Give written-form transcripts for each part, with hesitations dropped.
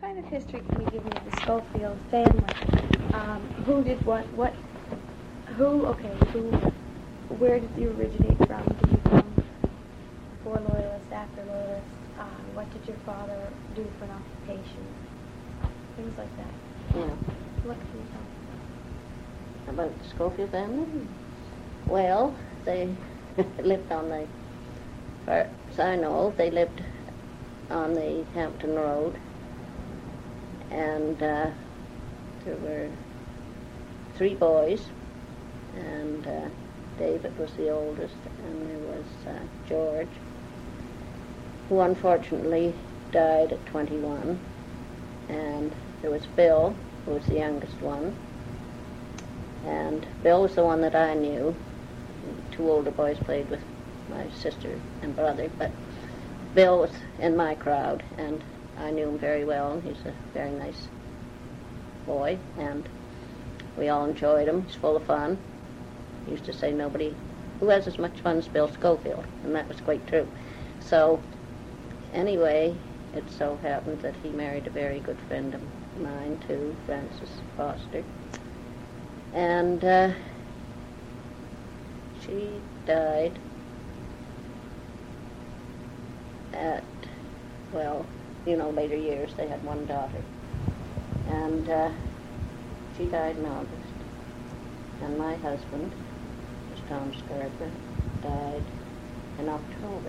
kind of history can you give me of the Schofield family? Who did what, where did you originate from? Did you come before Loyalists, after Loyalists? What did your father do for an occupation? Things like that. Yeah. What can you tell me? About the Schofield family? Well, they lived on the, as I know, they lived on the Hampton Road, and there were 3 boys, and David was the oldest, and there was George, who unfortunately died at 21, and there was Bill, who was the youngest one, and Bill was the one that I knew. 2 older boys played with my sister and brother, but Bill was in my crowd, and I knew him very well, and he's a very nice boy, and we all enjoyed him. He's full of fun. He used to say nobody who has as much fun as Bill Schofield, and that was quite true. So anyway, it so happened that he married a very good friend of mine too, Frances Foster, and she died at, well, later years. They had 1 daughter, and she died in August, and my husband, Tom Scarborough, died in October.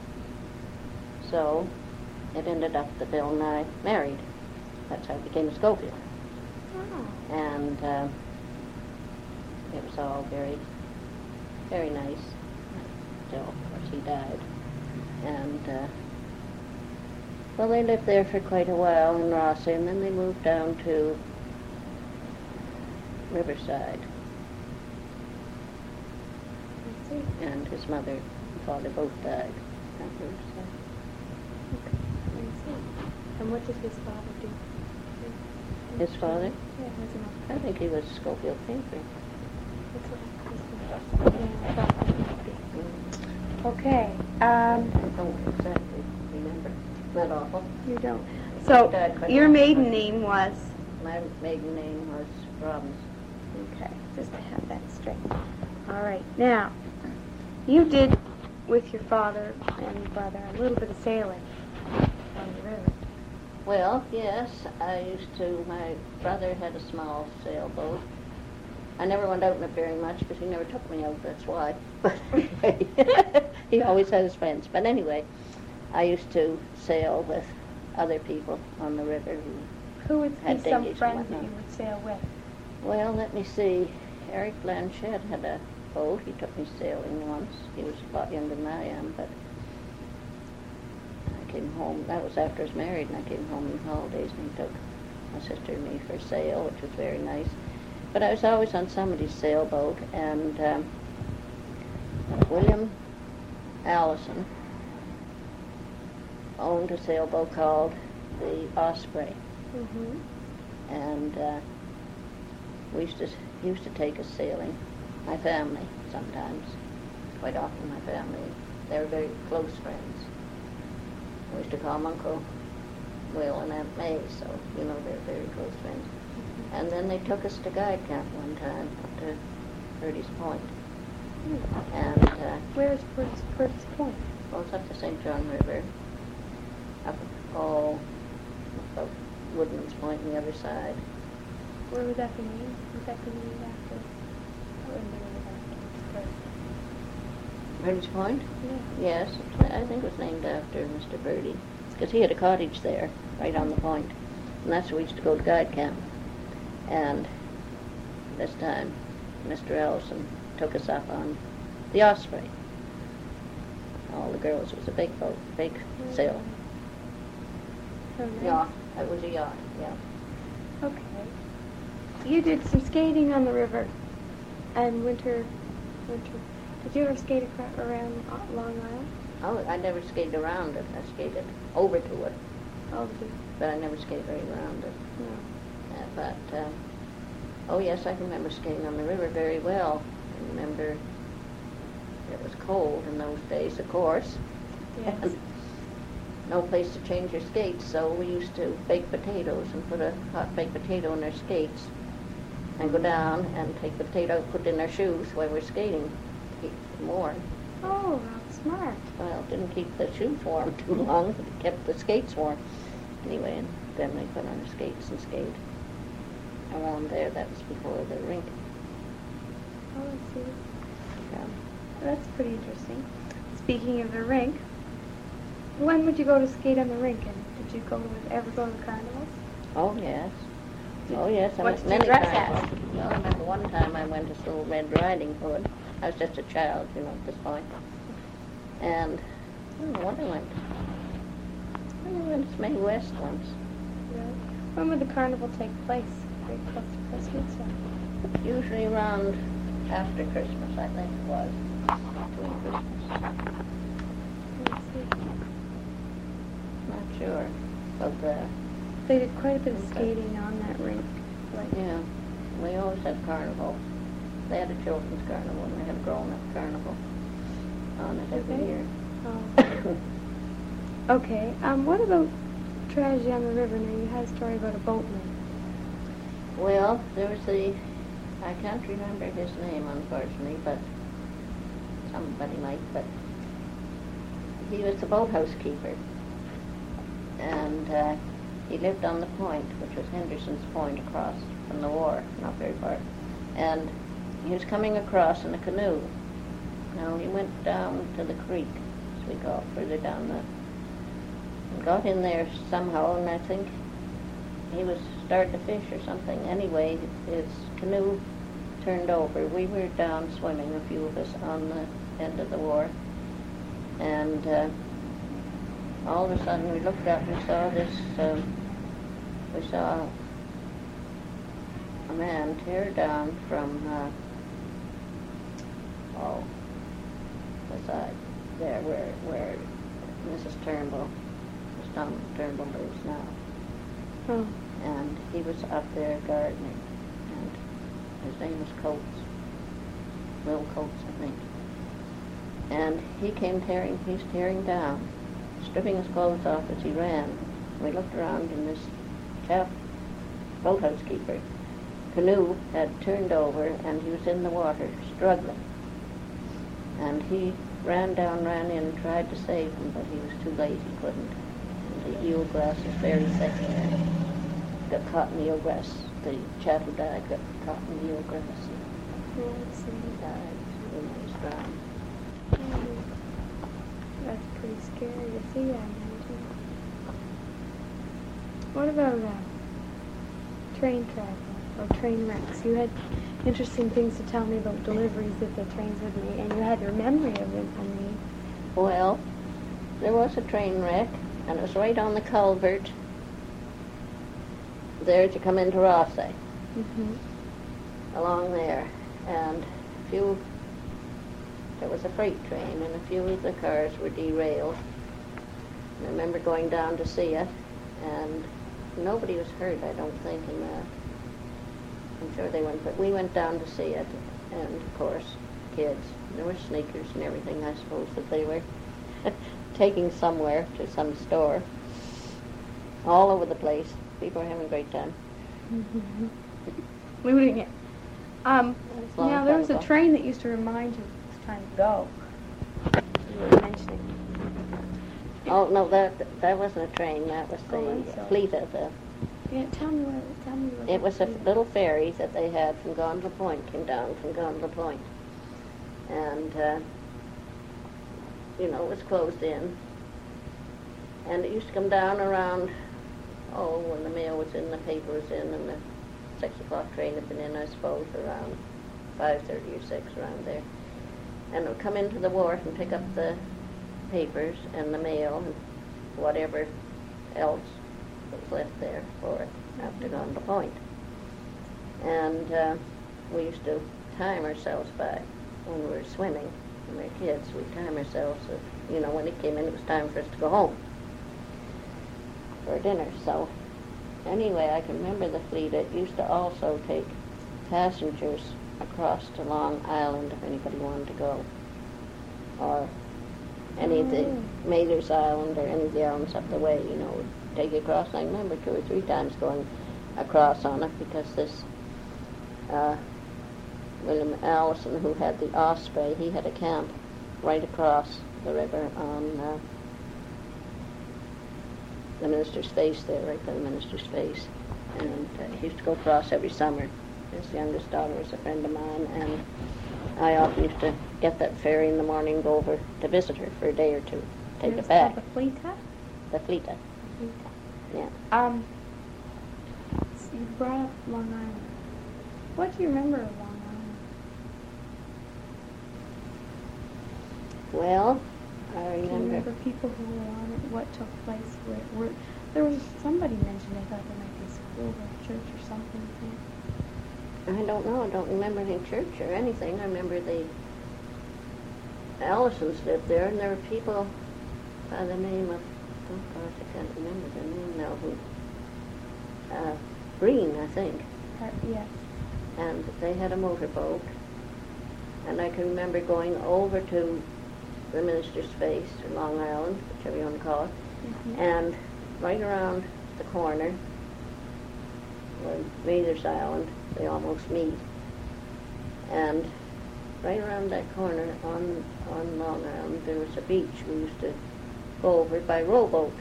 So it ended up that Bill and I married. That's how it became a Schofield. Oh. And it was all very, very nice until, of course, he died. And, well, they lived there for quite a while in Rosslyn, and then they moved down to Riverside. And his mother and father both died at Riverside. Okay. And what did his father do? His father? Yeah, his mother. I think he was a Schofield painter. Okay. I don't exactly remember. Not awful. You don't. So your maiden name was? My maiden name was Robbins. Okay, just to have that straight. All right. Now, you did with your father and your brother a little bit of sailing on the river. Well, yes, I used to. My brother had a small sailboat. I never went out in it very much because he never took me out, that's why. But anyway, he always had his friends. But anyway, I used to sail with other people on the river Who would be had some dinghies friends and that you whatnot. would sail with? Well, let me see. Eric Blanchett had a boat. He took me sailing once. He was a lot younger than I am, but I came home. That was after I was married, and I came home in the holidays, and he took my sister and me for a sail, which was very nice. But I was always on somebody's sailboat, and William Allison owned a sailboat called the Osprey, and he used to take us sailing. My family sometimes, quite often my family. They were very close friends. We used to call them Uncle Will and Aunt May, so they're very close friends. And then they took us to guide camp one time up to Purdy's Point. And Where's Purdy's Point? well, it's up the St. John River, up Woodman's Point on the other side. Where would that be named? Would that be named after? Or in the river after Purdy's Point? Yeah. Yes, I think it was named after Mr. Purdy, because he had a cottage there, right on the point. And that's where we used to go to guide camp. And this time, Mr. Ellison took us up on the Osprey. All the girls, it was a big boat, big sail. So nice. Yacht, it was a yacht, yeah. Okay. You did some skating on the river, and winter. Did you ever skate around Long Island? Oh, I never skated around it. I skated over to it, Oh, did you? but I never skated right around it. No. But, oh yes, I remember skating on the river very well. I remember it was cold in those days, of course. Yes. no place to change your skates, so we used to bake potatoes and put a hot baked potato in their skates and go down and take the potato, put it in their shoes while we're skating to keep them warm. Oh, that's smart. Well, it didn't keep the shoes warm too long, but it kept the skates warm. Anyway, and then they put on their skates and skate around there. That was before the rink. Oh, I see. Yeah. That's pretty interesting. Speaking of the rink, when would you go to skate on the rink? And did you ever go to the carnivals? Oh, yes. Oh, yes. I What went did you many dress times. as? Well, I remember one time I went as Little Red Riding Hood. I was just a child, at this point. And I don't know what I went. I went to May West once. Really? When would the carnival take place? Very close to Christmas? Or? Usually around after Christmas, I think it was. Between Christmas. Let's see. Not sure. But, They did quite a bit of skating on that rink. yeah, we always had carnival. They had a children's carnival and they had a grown-up carnival on it every Okay. year. Oh. Okay. What about tragedy on the river? Now, you had a story about a boatman. Well, there was I can't remember his name, unfortunately, but somebody might, but he was the boathouse keeper. And he lived on the point, which was Henderson's Point across from the war, not very far. And he was coming across in a canoe. Now, he went down to the creek, as we go, further down and got in there somehow, and I think he was starting to fish or something. Anyway, his canoe turned over. We were down swimming, a few of us, on the end of the wharf. And all of a sudden we looked up and saw we saw a man tear down from, the side there where Mrs. Turnbull, Miss Tom Turnbull lives now. Oh. And he was up there gardening, and his name was Coates, Will Coates, I think. And he was tearing down, stripping his clothes off as he ran. We looked around, and this chap, boathouse keeper, canoe had turned over, and he was in the water, struggling. And he ran in, tried to save him, but he was too late, he couldn't. And the eel grass was very thick there. Got caught in the eel grass. The chap who died got caught in the eel grass. Yeah, let's see. He died. He was drowned. That's pretty scary to see that now, too. What about train travel or train wrecks? You had interesting things to tell me about deliveries that the trains would make, and you had your memory of it, I mean. Well, there was a train wreck, and it was right on the culvert there to come into Rothsay, along there. And there was a freight train, and a few of the cars were derailed. I remember going down to see it, and nobody was hurt, I don't think, in that. I'm sure they went, but we went down to see it, and of course, kids. There were sneakers and everything, I suppose, that they were taking somewhere to some store. All over the place. People were having a great time. Looting it. Long Now, there time was a ago. train that used to remind you it's time to go. You were mentioning. Oh, no, that wasn't a train. That was Oh, I'm the sorry. Fleta. Yeah, tell me what It was a that little ferry that they had from Gondola Point, came down from Gondola Point. And, it was closed in. And it used to come down around, when the mail was in, the paper was in, and the 6 o'clock train had been in, I suppose, around 5:30 or 6, around there. And it would come into the wharf and pick up the papers and the mail and whatever else was left there for it after Gondola Point. And we used to time ourselves by when we were swimming. When we were kids, we'd time ourselves. When it came in, it was time for us to go home for dinner. So anyway, I can remember the fleet. It used to also take passengers across to Long Island if anybody wanted to go, or any of the Oh. Maylers Island or any of the islands up the way, would take you across. And I remember 2 or 3 times going across on it because this William Allison, who had the Osprey, he had a camp right across the river on the Minister's Face there, right by the Minister's Face. And he used to go across every summer. His youngest daughter was a friend of mine, and I often used to get that ferry in the morning and go over to visit her for a day or two, take it back. The Fleeta? The Fleeta, Fleeta. yeah. So you brought up Long Island. What do you remember of Long Island? Well, I Do you remember. remember people who were on it? What took place? Where there was somebody mentioned. I thought there might be a school or a church or something. I don't know. I don't remember any church or anything. I remember the Allisons lived there, and there were people by the name of, oh gosh, I can't remember their name now, who, Green, I think. Yes. And they had a motorboat. And I can remember going over to the Minister's Face, or Long Island, whichever you want to call it, Mm-hmm. and right around the corner, where Maylers Island, they almost meet. And right around that corner on Long Island, there was a beach. We used to go over by rowboat.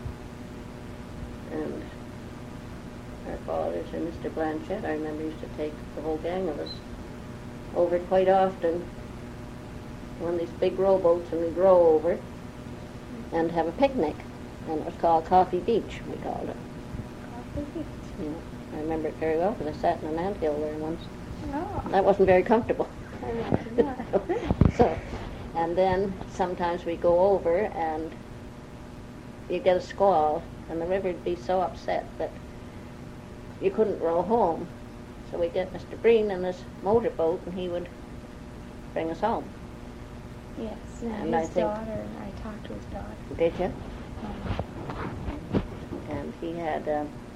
And our fathers and Mr. Blanchett, I remember, used to take the whole gang of us over quite often on these big rowboats, and we'd row over and have a picnic. And it was called Coffee Beach, we called it. Coffee Beach. Yeah, I remember it very well because I sat in an anthill there once. Oh. That wasn't very comfortable. I imagine not. So, and then sometimes we go over and you get a squall, and the river would be so upset that you couldn't row home. So we'd get Mr. Breen in his motorboat, and he would bring us home. Yes, And his I think- daughter. I talked to his daughter. Did you? And he had,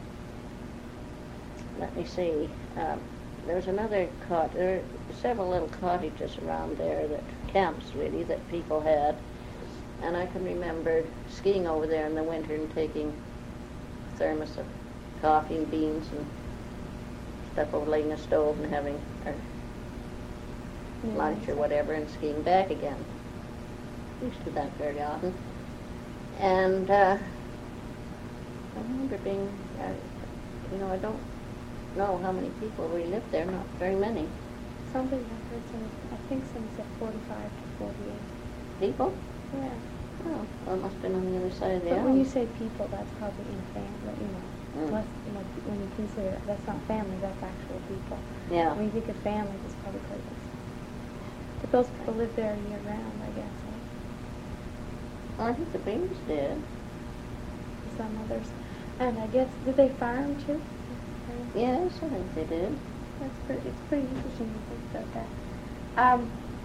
let me see, there was another there were several little cottages around there, that camps really, that people had. And I can remember skiing over there in the winter and taking a thermos of coffee and beans and stuff over, laying a stove and having our lunch or whatever, and skiing back again. We used to do that very often. And I remember being, I don't know how many people really lived there, not very many. Somebody I heard I think someone said 45 to 48. People? Yeah. Oh, well, it must have been on the other side of the But island. when you say people, that's probably in family, Mm. less, when you consider that's not family, that's actual people. Yeah. When you think of family, it's probably quite less. But those people live there year round, I guess. Well, I think the Beans did. Some others. And I guess, did they farm too? Yes, I think they did. It's pretty interesting to think about that.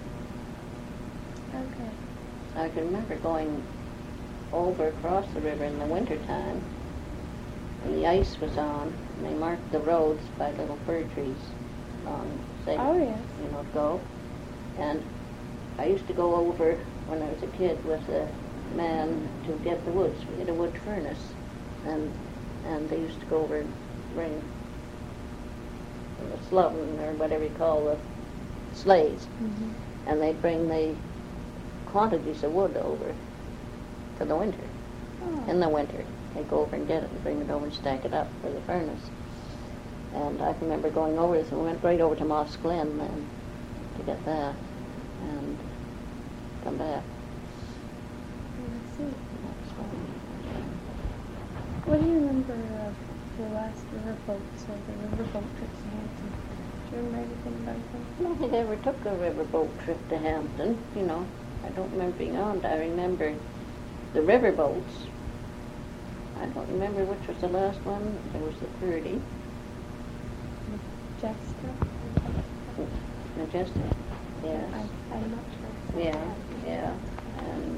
Okay. I can remember going over across the river in the winter time, and the ice was on, and they marked the roads by little fir trees along, say, Oh, yes. to go. And I used to go over when I was a kid with a man to get the woods. We had a wood furnace, and they used to go over and bring the sloven, or whatever you call the sleighs, Mm-hmm. and they'd bring the quantities of wood over for the winter. Oh. In the winter, they'd go over and get it and bring it over and stack it up for the furnace. And I can remember going over this, and we went right over to Moss Glen then to get that and come back. I see. That's fun. What do you remember of the last river boats or the river boat trips to Hampton? Do you remember anything about them? I don't think I ever took a riverboat trip to Hampton, I don't remember being on it. I remember the riverboats. I don't remember which was the last one. There was the 30. Jessica? Majestic, yes. I'm not sure. Yeah. And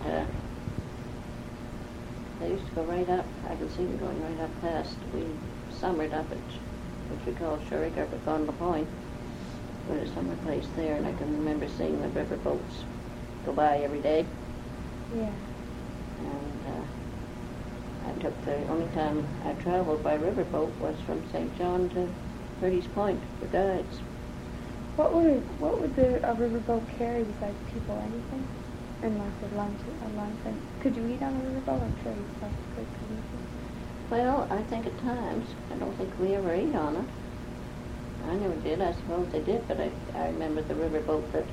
they used to go right up. I can see them going right up past. We summered up at what we call Shurick up at Gondla Point. We had a summer place there, and I can remember seeing the river boats go by every day. Yeah. And I took the only time I traveled by riverboat was from St. John to Purdy's Point for guides. What would a riverboat carry besides people? Anything? Unless a lunch. And could you eat on a riverboat? I'm sure you probably could. Couldn't you? Well, I think at times, I don't think we ever ate on it. I never did. I suppose they did, but I remember the riverboat that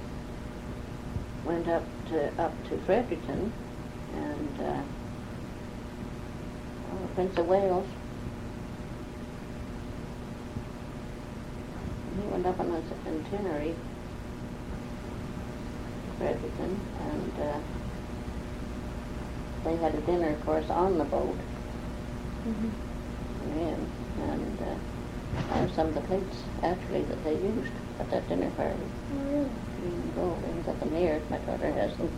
went up to Fredericton and Prince of Wales. He went up on his itinerary to Fredericton, and they had a dinner, of course, on the boat. Mm-hmm. And are some of the plates actually that they used at that dinner party. Oh, really? You can go and get them here. My daughter has them.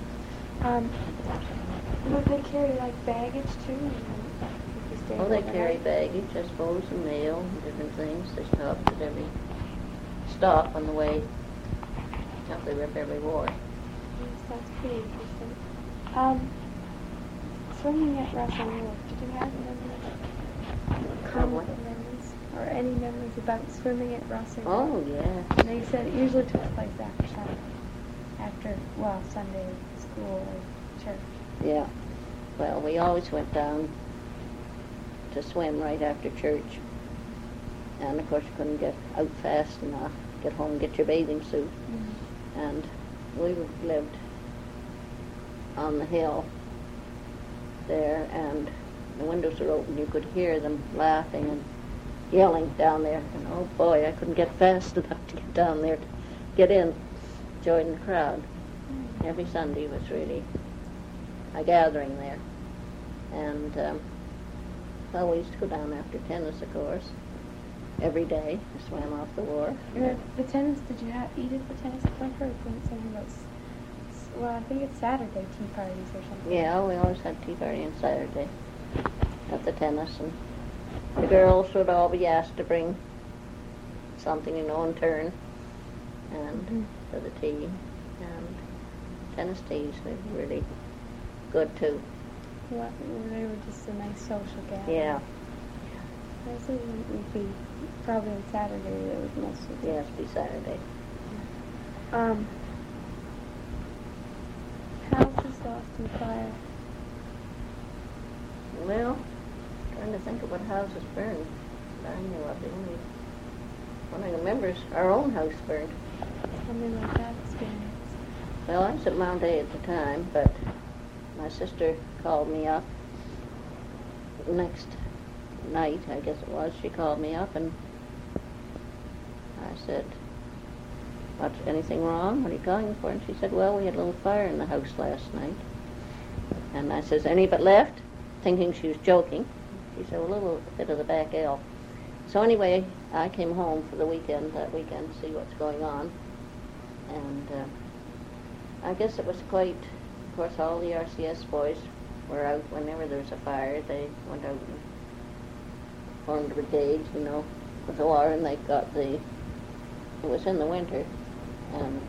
Would they carry like baggage too? If you stayed Oh, they overnight? carry baggage, I suppose, and mail and different things. They stopped at every stop on the way up the River Wharf. Yes, that's pretty interesting. Swimming at Russell Wharf, did you have Probably. memories? Or any memories about swimming at Russell Wharf? Oh, yeah. And they said it usually took place after Sunday school or church. Yeah. Well, we always went down to swim right after church. And, of course, you couldn't get out fast enough. Get home and get your bathing suit. Mm-hmm. And we lived on the hill there, and the windows were open. You could hear them laughing and yelling down there. And, oh, boy, I couldn't get fast enough to get down there to get in, join the crowd. Every Sunday was really a gathering there. And, well, we used to go down after tennis, of course, every day. I swam off the wharf. The tennis, did you eat at the tennis club or something about, well, I think it's Saturday tea parties or something. Yeah, we always had tea party on Saturday at the tennis, and the girls would all be asked to bring something, in turn, and for the tea, and tennis teas, they were really good too. Well, they were just a nice social gathering. Yeah. I guess it would be probably on Saturday that was mostly. Yes, be Saturday. Houses lost in fire. Well, trying to think of what houses burned. I knew of the only one I remember is our own house burned. Something like that experience. Well, I was at Mount A at the time, but my sister called me up the next night, I guess it was. She called me up, and I said, "What's anything wrong? What are you calling for?" And she said, "Well, we had a little fire in the house last night." And I says, "Any but left?" Thinking she was joking. She said, "A little bit of the back ale." So anyway, I came home for the weekend, that weekend, to see what's going on. And I guess it was quite, of course, all the RCS boys were out whenever there was a fire. They went out and formed a brigade, with the water, and they got it was in the winter, and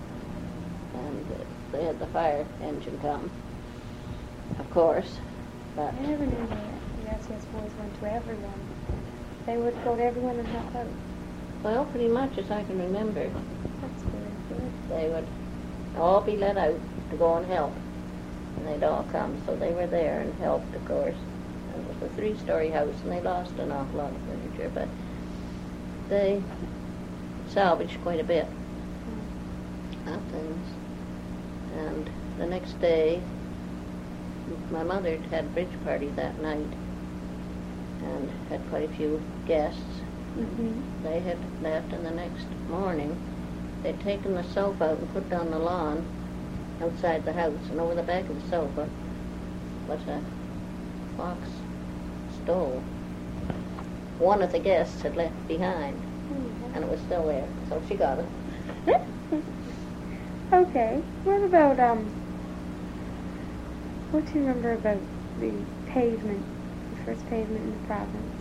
they had the fire engine come, of course, but... I never knew that the RCS boys went to everyone. They would go to everyone and help out. Well, pretty much as I can remember. That's very good. They would all be let out to go and help, and they'd all come, so they were there and helped, of course. And it was a 3-story house, and they lost an awful lot of furniture, but they salvaged quite a bit of things. And the next day, my mother had a bridge party that night and had quite a few guests. Mm-hmm. They had left, and the next morning they'd taken the sofa out and put it on the lawn outside the house, and over the back of the sofa was a box stove. One of the guests had left behind, and it was still there, so she got it. Okay. What about, what do you remember about the pavement, the first pavement in the province,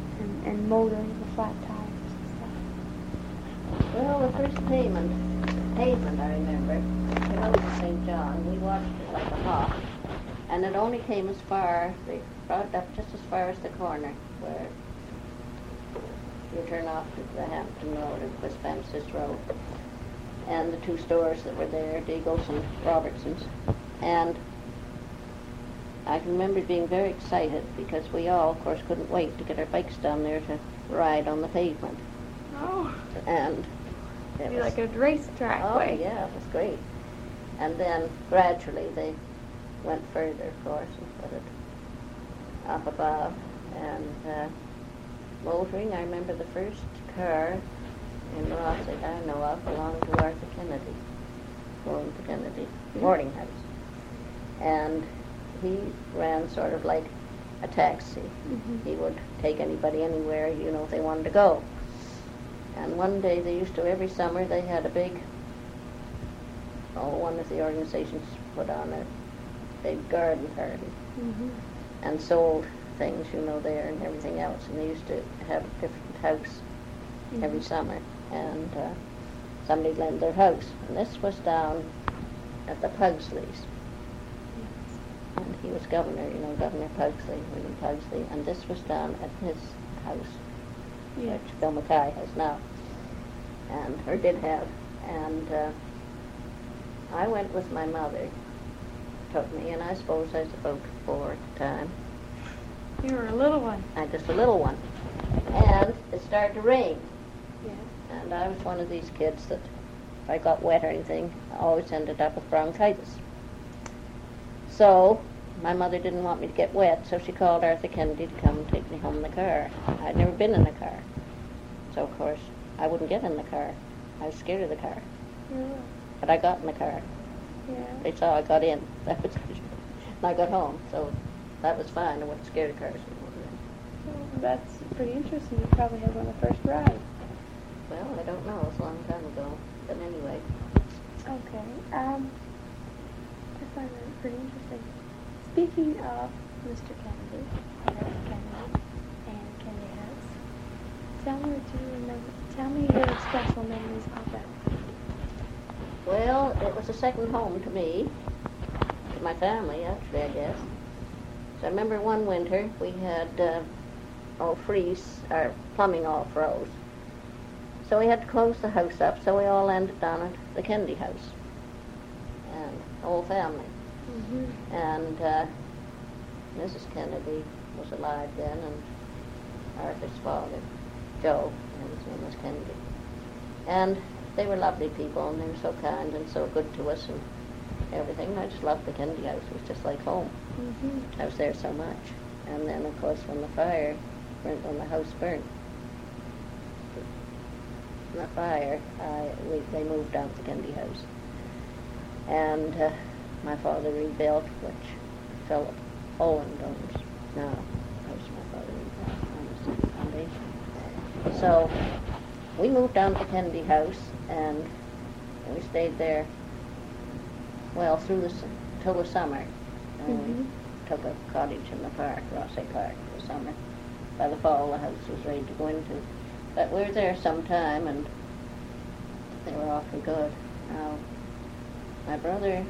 and motoring the flat tires and stuff? Well, the first pavement, I remember. The road to St. John. We watched it like a hawk. And it only came as far, they brought it up just as far as the corner where you turn off to the Hampton Road and West Bamsis Road. And the two stores that were there, Deagle's and Robertson's. And I can remember being very excited because we all, of course, couldn't wait to get our bikes down there to ride on the pavement. Oh. And it It'd be was like a racetrack oh, way. yeah, it was great. And then gradually they went further, of course, and put it up above. And motoring, I remember the first car in Rossig I know of belonged to Arthur Kennedy, going to Kennedy boarding house. And he ran sort of like a taxi. He would take anybody anywhere, you know, if they wanted to go. And one day they used to, every summer, they had a big, one of the organizations put on a big garden party and sold things, you know, there and everything else. And they used to have a different house every summer. And somebody lent their house. And this was down at the Pugsleys. And he was governor, you know, Governor Pugsley, William Pugsley. And this was down at his house, which Bill Mackay has now, or did have. And I went with my mother, took me, and I suppose I was about 4 at the time. You were a little one. Just a little one. And it started to rain. Yeah. And I was one of these kids that, if I got wet or anything, I always ended up with bronchitis. So my mother didn't want me to get wet, so she called Arthur Kennedy to come and take me home in the car. I'd never been in a car. So, of course, I wouldn't get in the car. I was scared of the car. Yeah. But I got in the car. Yeah. They saw I got in. That was and I got home. So that was fine. I wasn't scared of cars anymore. Well, that's pretty interesting. You probably had one of the first rides. Well, I don't know. It was a long time ago. But anyway. Okay. I find that pretty interesting. Speaking of Mr. Kennedy, Harry Kennedy, and Kennedy House, tell me what you remember. Tell me your special memories about that. Well, it was a second home to me, to my family, actually, I guess. So I remember one winter we had our plumbing all froze. So we had to close the house up, so we all ended down at the Kennedy house, and the whole family. And Mrs. Kennedy was alive then, and Arthur's father, Joe, and his name was Kennedy. And they were lovely people, and they were so kind and so good to us and everything. I just loved the Kennedy house. It was just like home. I was there so much. And then, of course, when the fire burnt, when the house burnt, the fire, they moved down to the Kennedy house. And my father rebuilt, which Philip Owen owns now. That was my father rebuilt on the foundation. So we moved down to the Kennedy house, and we stayed there, well, till the summer. And we took a cottage in the park, Rossay Park, for the summer. By the fall, the house was ready to go into. But we were there some time, and they were awfully good. Now, my brother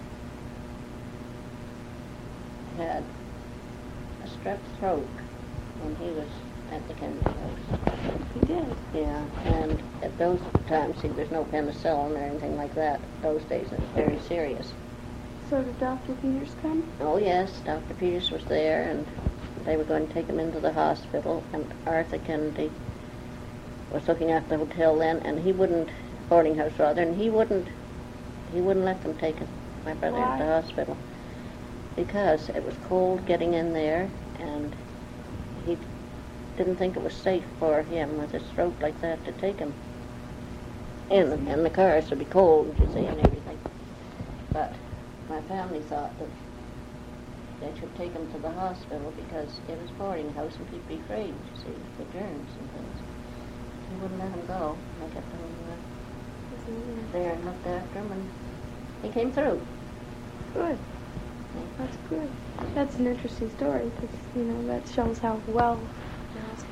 had a strep throat when he was at the Kennedy house. He did? Yeah, and at those times, see, there's no penicillin or anything like that. Those days, it was very serious. So did Dr. Peters come? Oh, yes, Dr. Peters was there, and they were going to take him into the hospital, and Arthur Kennedy was looking after the hotel then, and he wouldn't, boarding house rather, and he wouldn't let them take my brother Why? into the hospital. Because it was cold getting in there, and he didn't think it was safe for him with his throat like that to take him in the car, so it'd be cold, you see, and everything. But my family thought that they should take him to the hospital because it was boarding house and he'd be afraid, you see, for germs and things. He wouldn't let him go. I kept him there and looked after him, and he came through. Good. That's good. That's an interesting story because, that shows how well the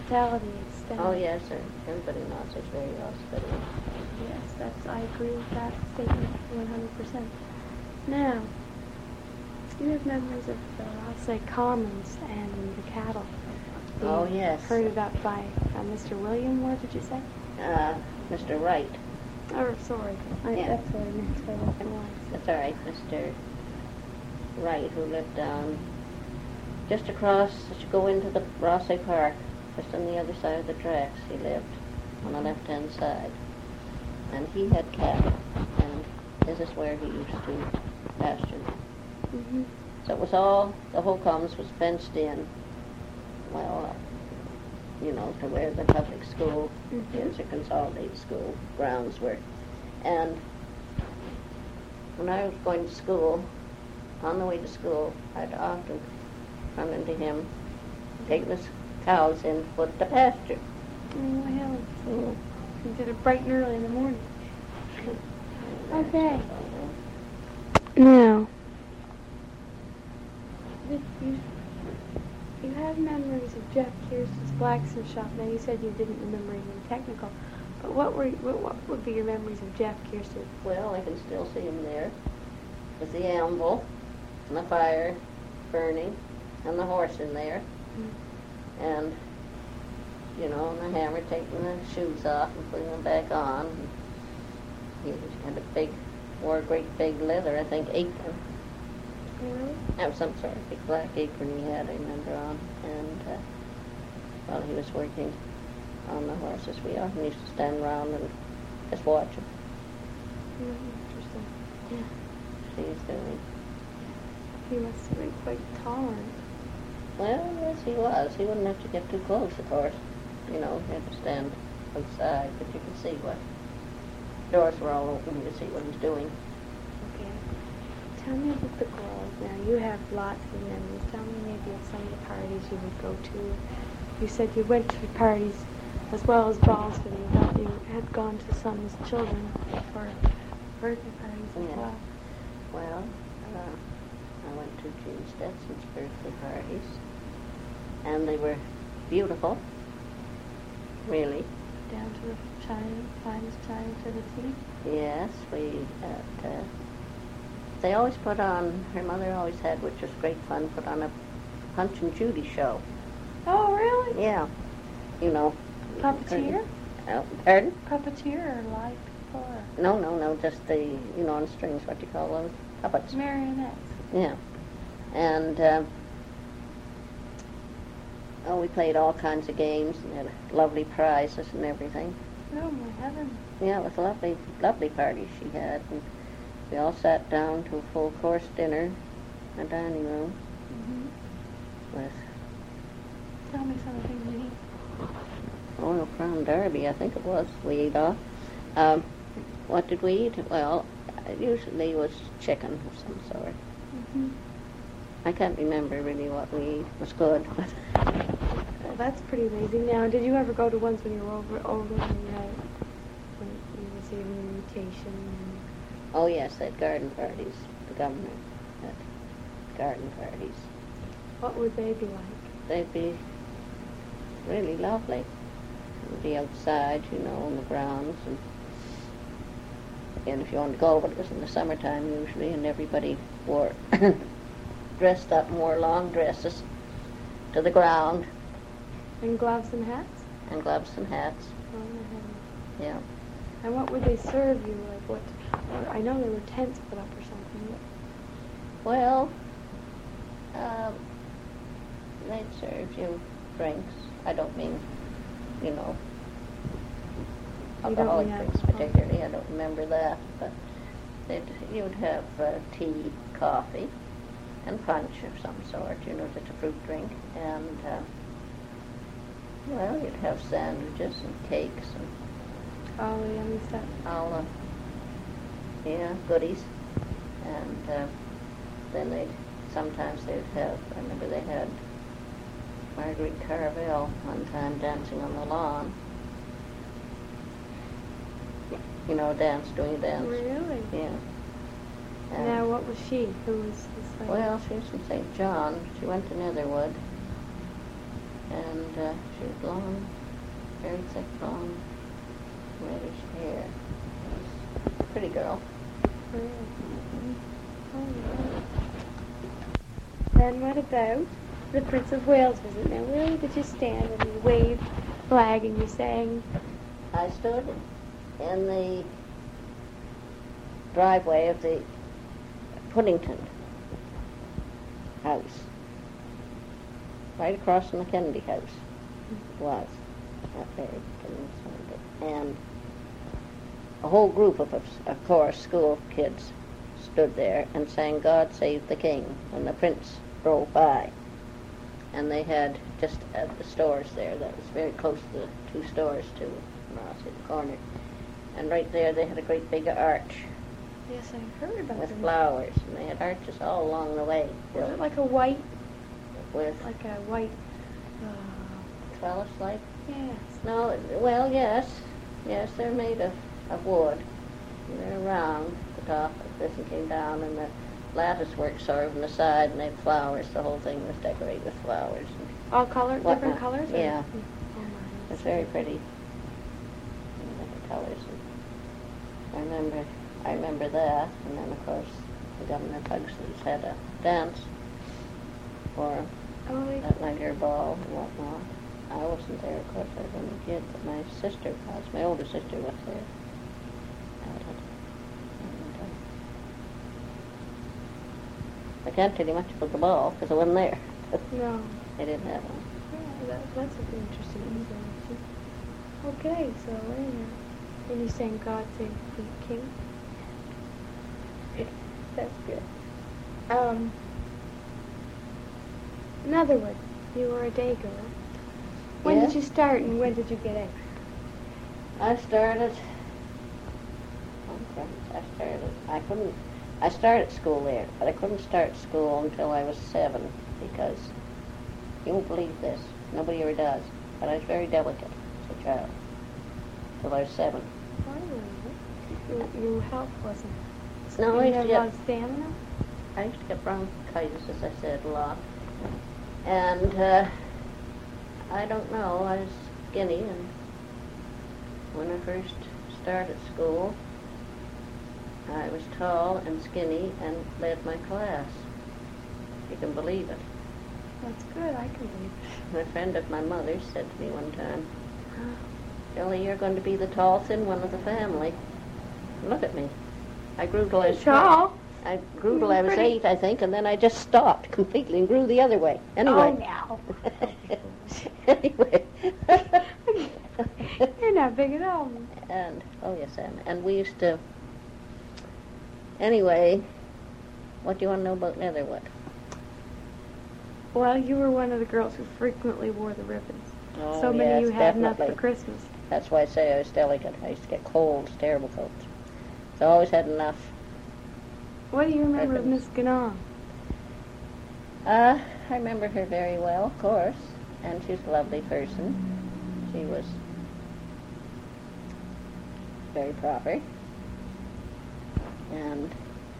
hospitality extended. Oh, yes, sir. Everybody knows it's very hospitable. Yes, I agree with that statement 100%. Now, you have memories of the Rossay Commons and the cattle. Oh, yes. Heard about by Mr. William, what did you say? Mr. Wright. Oh, sorry. Yeah. That's what I meant to recognize. That's all right, Mr. Wright, who lived down just across, as you go into the Rossay Park, just on the other side of the tracks. He lived on the left-hand side. And he had cattle, and this is where he used to pasture them. Mm-hmm. So it was all, the whole commons was fenced in, well, to where the public school is, or consolidated school grounds were. And when I was going to school, on the way to school, I'd often run into him taking his cows in to put to pasture. Oh, hell. He did it bright and early in the morning. Okay. Now, you have memories of Jeff Kirsten's blacksmith shop. Now, you said you didn't remember anything technical, but what would be your memories of Jeff Kirsten? Well, I can still see him there with the anvil and the fire burning and the horse in there. And, and the hammer taking the shoes off and putting them back on. He had wore a great big leather, I think, apron. Really? That was some sort of big black apron he had, I remember, on. And while he was working on the horses, we often used to stand around and just watch him. Interesting. Yeah. See he's doing. He must have been quite tolerant. Well, yes, he was. He wouldn't have to get too close, of course. He had to stand outside, but you could see what. Doors were all open, you could see what he's doing. Okay. Tell me about the girls now. You have lots of memories. Tell me maybe of some of the parties you would go to. You said you went to parties as well as balls, but you thought you had gone to some as children for birthday parties as well. Well, I went to Gene Stetson's birthday parties, and they were beautiful, really. Down to the finest china to the tea? Yes, they always put on, her mother always had, which was great fun, put on a Punch and Judy show. Oh, really? Yeah. Puppeteer? Pardon? Puppeteer or live people? Or? No, just the, on strings, what do you call those? Puppets. Marionettes. Yeah. And, we played all kinds of games and had lovely prizes and everything. Oh, my heavens. Yeah, it was a lovely, lovely party she had. And we all sat down to a full-course dinner in a dining room with... Tell me some of the things you eat. Royal Crown Derby, I think it was, we ate off. What did we eat? Well, usually it was chicken of some sort. I can't remember really what we ate. It was good. Well, that's pretty amazing. Now, did you ever go to ones when you were older when you received an invitation? Oh, yes, they had garden parties. The governor had garden parties. What would they be like? They'd be really lovely. They'd be outside, in the grounds. And again, if you wanted to go, but it was in the summertime usually, and everybody wore dressed up and wore long dresses to the ground. And gloves and hats? And gloves and hats. Oh, my heavens. Yeah. And what would they serve you? Like what? I know there were tents put up or something. Well, they'd serve you drinks. I don't mean, alcoholic drinks particularly. I don't remember that. But you'd have tea, coffee, and punch of some sort, just a fruit drink. And, you'd have sandwiches and cakes and all the yummy stuff. all goodies. And then sometimes they'd have, I remember they had Marguerite Carvel one time dancing on the lawn. Doing a dance. Really? Yeah. And now, what was she? Who was this lady? well, she was from St. John. She went to Netherwood. And she had long very thick, long, reddish hair. Pretty girl. Really? Oh, yeah. Then what about the Prince of Wales visit? Now, where did you stand and you waved flag and you sang? I stood in the driveway of the Puddington house, right across from the Kennedy house. It was that very and a whole group of us, of course, school kids, stood there and sang "God Save the King" when the Prince drove by. And they had just at the stores there, that was very close to the two stores to Ross at the corner. And right there they had a great big arch Yes, I heard about with them. flowers, and they had arches all along the way. Was it like a white, With trellis like? yes. No, well, yes. Yes, they're made of wood. They're round at the top like this and came down, and the lattice work sort of on the side, and they had flowers. The whole thing was decorated with flowers. All color, Whatnot. different colors? Or? Yeah. Oh, my. It's very pretty. The colors. I remember that, and then of course the Governor Pugsley's had a dance for Oh, they, that Niagara Ball and whatnot. I wasn't there, of course, I was only a kid, but my sister was. My older sister was there at it. And, I can't tell you much about the ball because I wasn't there. no. They didn't have one. Yeah, that's an interesting information. Okay, so anyhow, and you sang "God Save the King." That's good. Another one. You were a day girl. When Yeah. did you start and when did you get in? I started school there, but I couldn't start school until I was 7 because you won't believe this. Nobody ever does. But I was very delicate as a child till I was 7. Your health wasn't. No, You I used had to a lot get, of stamina? I used to get bronchitis, as I said, a lot. And I don't know, I was skinny, and when I first started school, I was tall and skinny and led my class. You can believe it. That's good, I can believe it. A friend of my mother's said to me one time, "Billy, you're going to be the tall, thin one of the family." Look at me. I grew till I was Tall? I grew till I was Pretty. 8, I think, and then I just stopped completely and grew the other way. Anyway. Oh, no. Anyway. You're not big at all. And, oh yes, I am. And we used to, anyway, what do you want to know about Netherwood? Well, you were one of the girls who frequently wore the ribbons. Oh, So many yes, you had enough definitely. for Christmas. That's why I say I was delicate. I used to get colds, terrible colds. So I always had enough. What do you remember of Ribbons. Miss Ganong? I remember her very well, of course, and she's a lovely person. She was very proper, and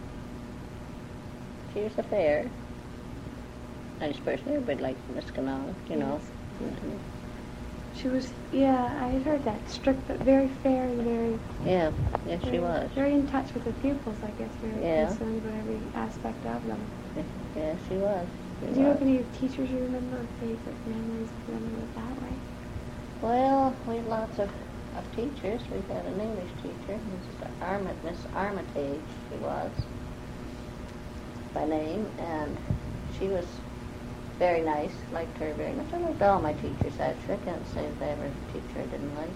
she was a fair, nice person. Everybody liked Miss Ganong, you know. Mhm. She was, yeah, I had heard that. Strict, but very fair and very... Yeah, yes, she very- was. Very in touch with the pupils, I guess. Very Yeah. concerned about every aspect of them. Yeah, she was. She Do you have was. any teachers you remember, or favorite memories of them with that way? Well, we had lots of teachers. We had an English teacher, Miss Armitage, she was, by name, and she was very nice, liked her very much. I liked all my teachers, actually. I can't say that there was a teacher I didn't like.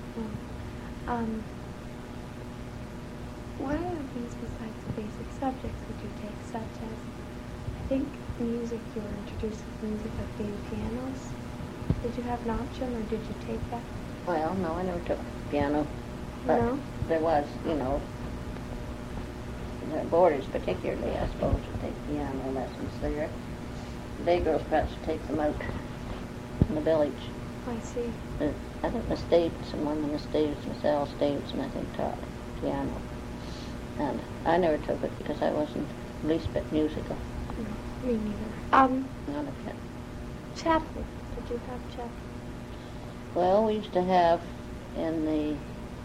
What other things besides the basic subjects would you take, such as, I think music, you were introduced to music like being pianos. Did you have an option, or did you take that? Well, no, I never took piano, but No? there was, you know, the boarders particularly, I suppose, would take piano lessons there. Day girls perhaps would take them out in the village. I see. I think Miss Davidson, one of Miss Davidson, Miss Alice Davidson, I think, taught piano. And I never took it because I wasn't the least bit musical. No, me neither. Not a bit. Chapel. Did you have chapel? Well, we used to have in the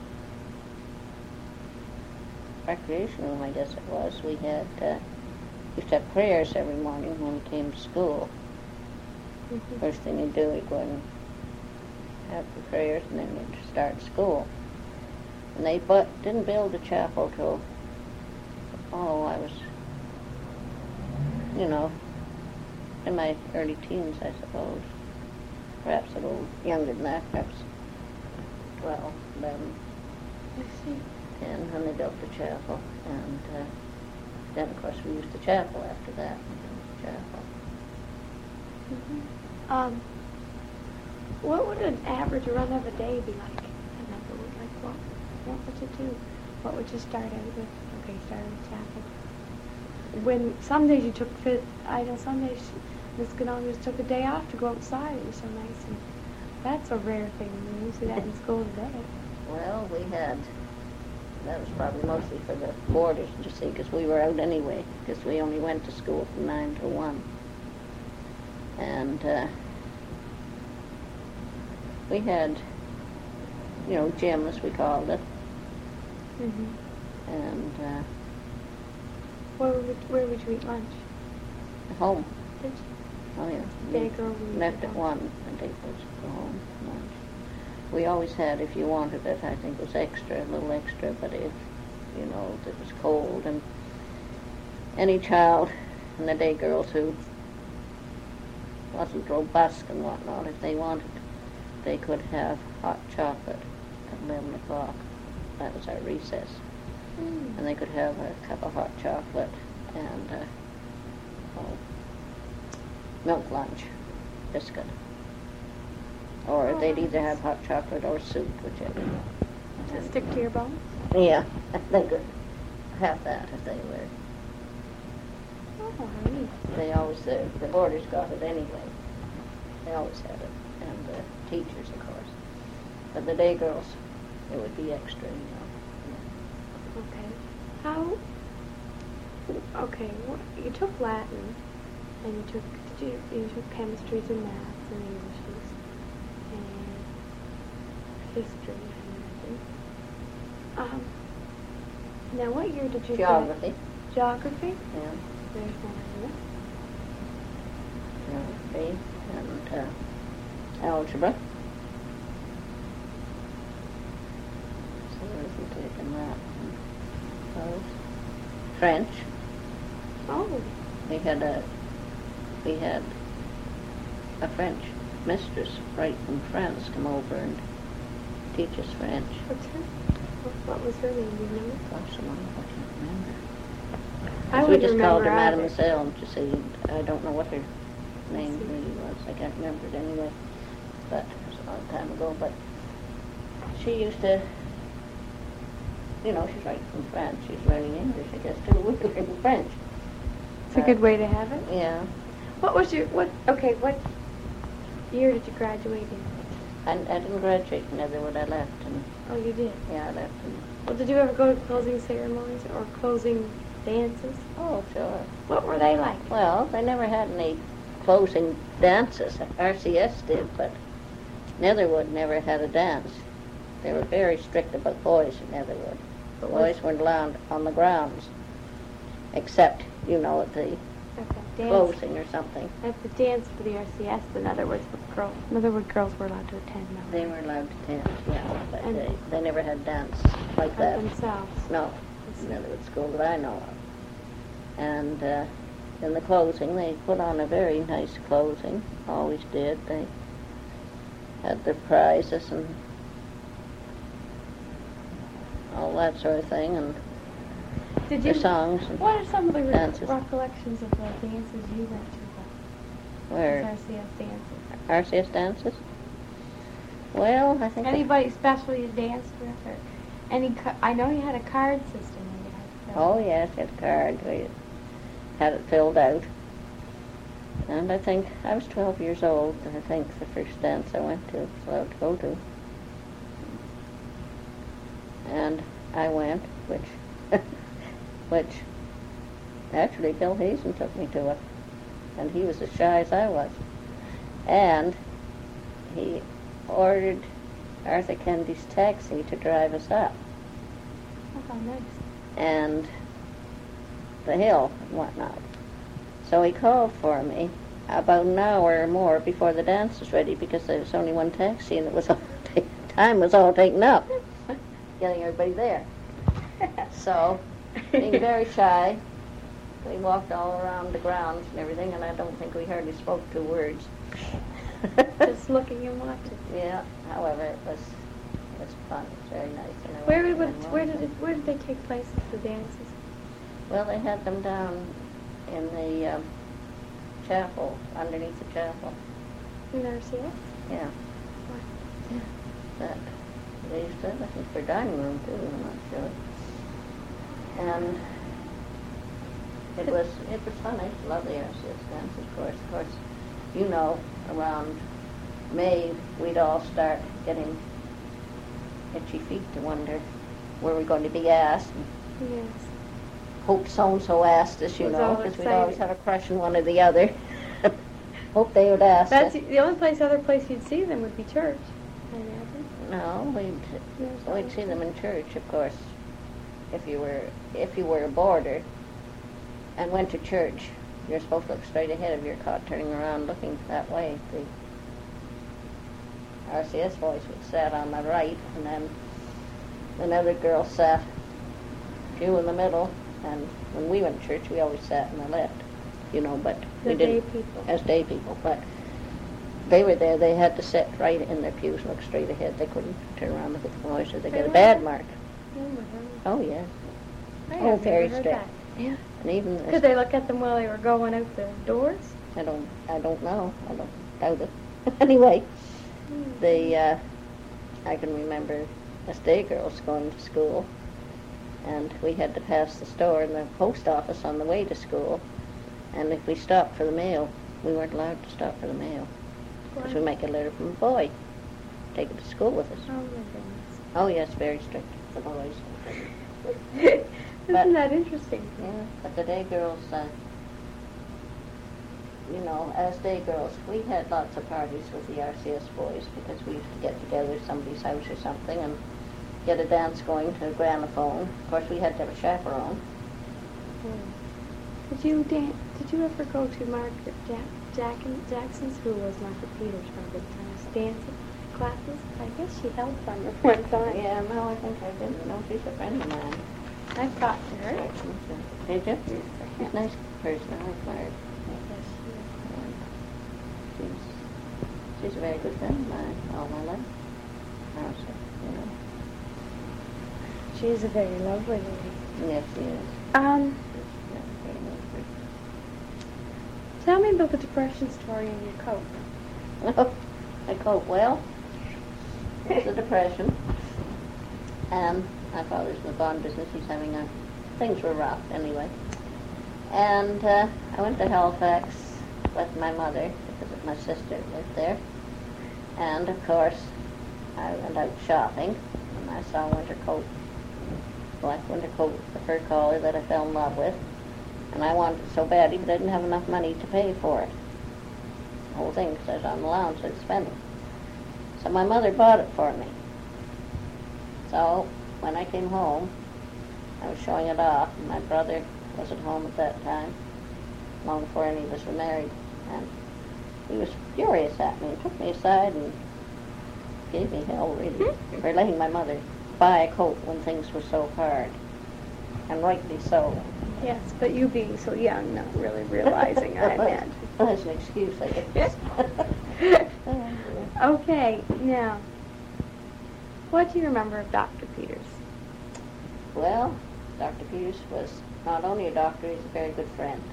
recreation room, I guess it was, we had used to have prayers every morning when we came to school. Mm-hmm. First thing you'd do, you'd go and have the prayers, and then you'd start school. And they didn't build the chapel till, I was, in my early teens, I suppose. Perhaps a little younger than that, perhaps 12, 11. I see. And when they built the chapel. And then, of course, we used the chapel after that. The chapel. Mm-hmm. What would an average run of a day be like? What would you do? What would you start out with? Okay, start with chapel. When some days you took some days Miss Ganong just took a day off to go outside. It was so nice, and that's a rare thing. We don't see that in school today. Well, that was probably mostly for the boarders, you see, because we were out anyway, because we only went to school from 9 to 1. And we had, gym, as we called it. Mm-hmm. And where would you eat lunch? at home. Did you? Oh, yeah. Day girl, we Left at 1, and they was go home for lunch. We always had, if you wanted it, I think it was extra, a little extra, but if, it was cold, and any child, and the day girls who wasn't robust and whatnot, if they wanted, they could have hot chocolate at 11 o'clock. That was our recess. Mm. And they could have a cup of hot chocolate and milk lunch, biscuit. Or they'd either have hot chocolate or soup, whichever. To stick to your bones? Yeah, they could have that if they were. Oh, neat. They always, the boarders got it anyway. They always had it. And the teachers, of course. But the day girls, it would be extra, Okay. You took Latin, and you took chemistries and maths and Englishes, and history, I imagine. Now what year did you Geography. take? Geography? Yeah. There's one idea. Geography and algebra. So I wasn't taking that. Those. French. Oh. We had a French mistress right from France come over and teach us French. What's her? What was her name? Do you remember? Gosh, I can't remember. I We would just remember called her either. Mademoiselle, you see. I don't know what her name really was. I can't remember it anyway. But it was a long time ago. But she used to, she's right from France. She's learning English, I guess, too. We're learning French. It's a good way to have it. Yeah. What year did you graduate in? I didn't graduate in Netherwood. I left. Oh, you did? Yeah, I left. Well, did you ever go to closing ceremonies or closing dances? Oh, sure. What were they like? Well, they never had any closing dances. RCS did, but Netherwood never had a dance. They were very strict about boys in Netherwood. The boys weren't allowed on the grounds, except, at the Dance. closing or something. At the dance for the RCS, in other words, girls were allowed to attend now. They were allowed to dance, yeah, but And- they never had dance like Of that. themselves. No, in Netherwood School that I know of. And in the closing, they put on a very nice closing, always did. They had their prizes and all that sort of thing, and Did their you? songs. And What are some of the dances. recollections of the dances you went to? Where? RCS dances. RCS dances? Well, I think... Anybody special you danced with, or I know you had a card system. When you had to fill. Oh, yes, had a card. We had it filled out. And I think I was 12 years old, I think, the first dance I went to, was allowed to go to. And I went, which actually Bill Hazen took me to it. And he was as shy as I was. And he ordered Arthur Kennedy's taxi to drive us up. Oh, how nice. And the hill and whatnot. So he called for me about an hour or more before the dance was ready because there was only one taxi and it was all time was all taken up getting everybody there. So, being very shy, we walked all around the grounds and everything, and I don't think we hardly spoke 2 words. Just looking and watching. Yeah. However, it was fun. It was very nice. And Where did they take place, the dances? Well, they had them down in the chapel, underneath the chapel. You never see it? Yeah. What? That they used to have, I think, their dining room too. I'm not sure. And it was fun. I used to love the RCS dance, of course. You know, around May, we'd all start getting itchy feet to wonder where we're going to be asked. And Yes. hope so-and-so asked us, you Was know, all because we'd excited. always have a crush on one or the other. Hope they would ask That's us. the only other place you'd see them would be church, I imagine. No, Yes, we'd see them in church, of course. If you were a boarder and went to church, you're supposed to look straight ahead of your cot, turning around, looking that way. The RCS boys would sat on the right, and then another girl sat a few in the middle. And when we went to church, we always sat on the left, you know. But we The day didn't people. as day people. But they were there. They had to sit right in their pews, look straight ahead. They couldn't turn around and look at the boys, or they get a bad mark. Oh, my God. Oh yeah. I Oh, have very never heard strict. that. Yeah. And even Could they look at them while they were going out the doors? I don't know. I don't doubt it. Anyway, I can remember us day girls going to school, and we had to pass the store and the post office on the way to school. And if we stopped for the mail, we weren't allowed to stop for the mail because we might get a letter from a boy, take it to school with us. Oh, my goodness. Oh yes, very strict for boys. Isn't that interesting? Yeah, but the day girls, you know, as day girls, we had lots of parties with the RCS boys because we used to get together at somebody's house or something and get a dance going to a gramophone. Of course, we had to have a chaperone. Did you ever go to Margaret Jackson's, who was Margaret Peters from Good Times, dancing classes? I guess she held one at one time. Yeah, no, I think I didn't. No, she's a friend of mine. I've talked to her. Did you? She's a nice person. I admired. Yes, she is. She's a very good friend of mine all my life. Also, you know. She's a very lovely lady. Yes, she is. Um, Yeah, very nice person. tell me about the depression story in your coat. Oh, I cope well. It's a depression. And my father's in the bond business. He's having things were rough anyway. And I went to Halifax with my mother because my sister lived there. And of course, I went out shopping and I saw a winter coat, black winter coat with the fur collar that I fell in love with. And I wanted it so badly, but I didn't have enough money to pay for it. The whole thing, because I was on allowance for spending. So my mother bought it for me. So when I came home, I was showing it off, and my brother was at home at that time, long before any of us were married. And he was furious at me and took me aside and gave me hell, really, for letting my mother buy a coat when things were so hard. And rightly so. Yes, but you being so young, not really realizing, I imagine. That's an excuse, I guess. Okay, now, what do you remember of Dr. Peters? Well, Dr. Peters was not only a doctor, he was a very good friend.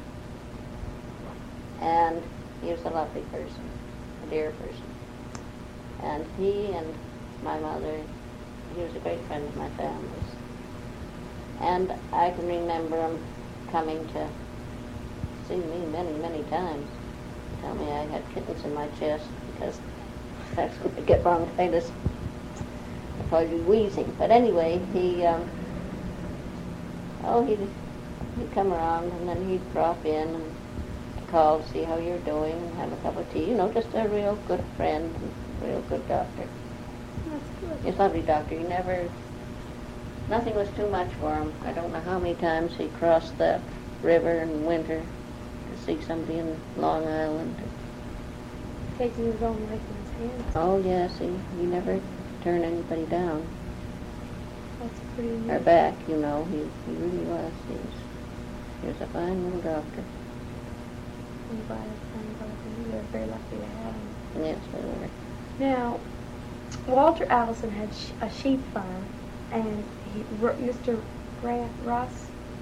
And he was a lovely person, a dear person. And he and my mother, he was a great friend of my family's. And I can remember him coming to see me many, many times. Tell me I had kittens in my chest because that's when I get bronchitis. I'd probably be wheezing. But anyway, he'd come around and then he'd drop in and call to see how you're doing and have a cup of tea. You know, just a real good friend. Real good doctor. That's good. He's a lovely doctor. Nothing was too much for him. I don't know how many times he crossed that river in winter to see somebody in Long Island. Taking his own life in his hands. Oh, yes, he never turned anybody down. That's pretty neat. Or back, he really was. He was a fine little doctor. I'm glad it's fine about him. They're very lucky to have him. Yes, they were. Now, Walter Allison had a sheep farm, and Mr. Graham Ross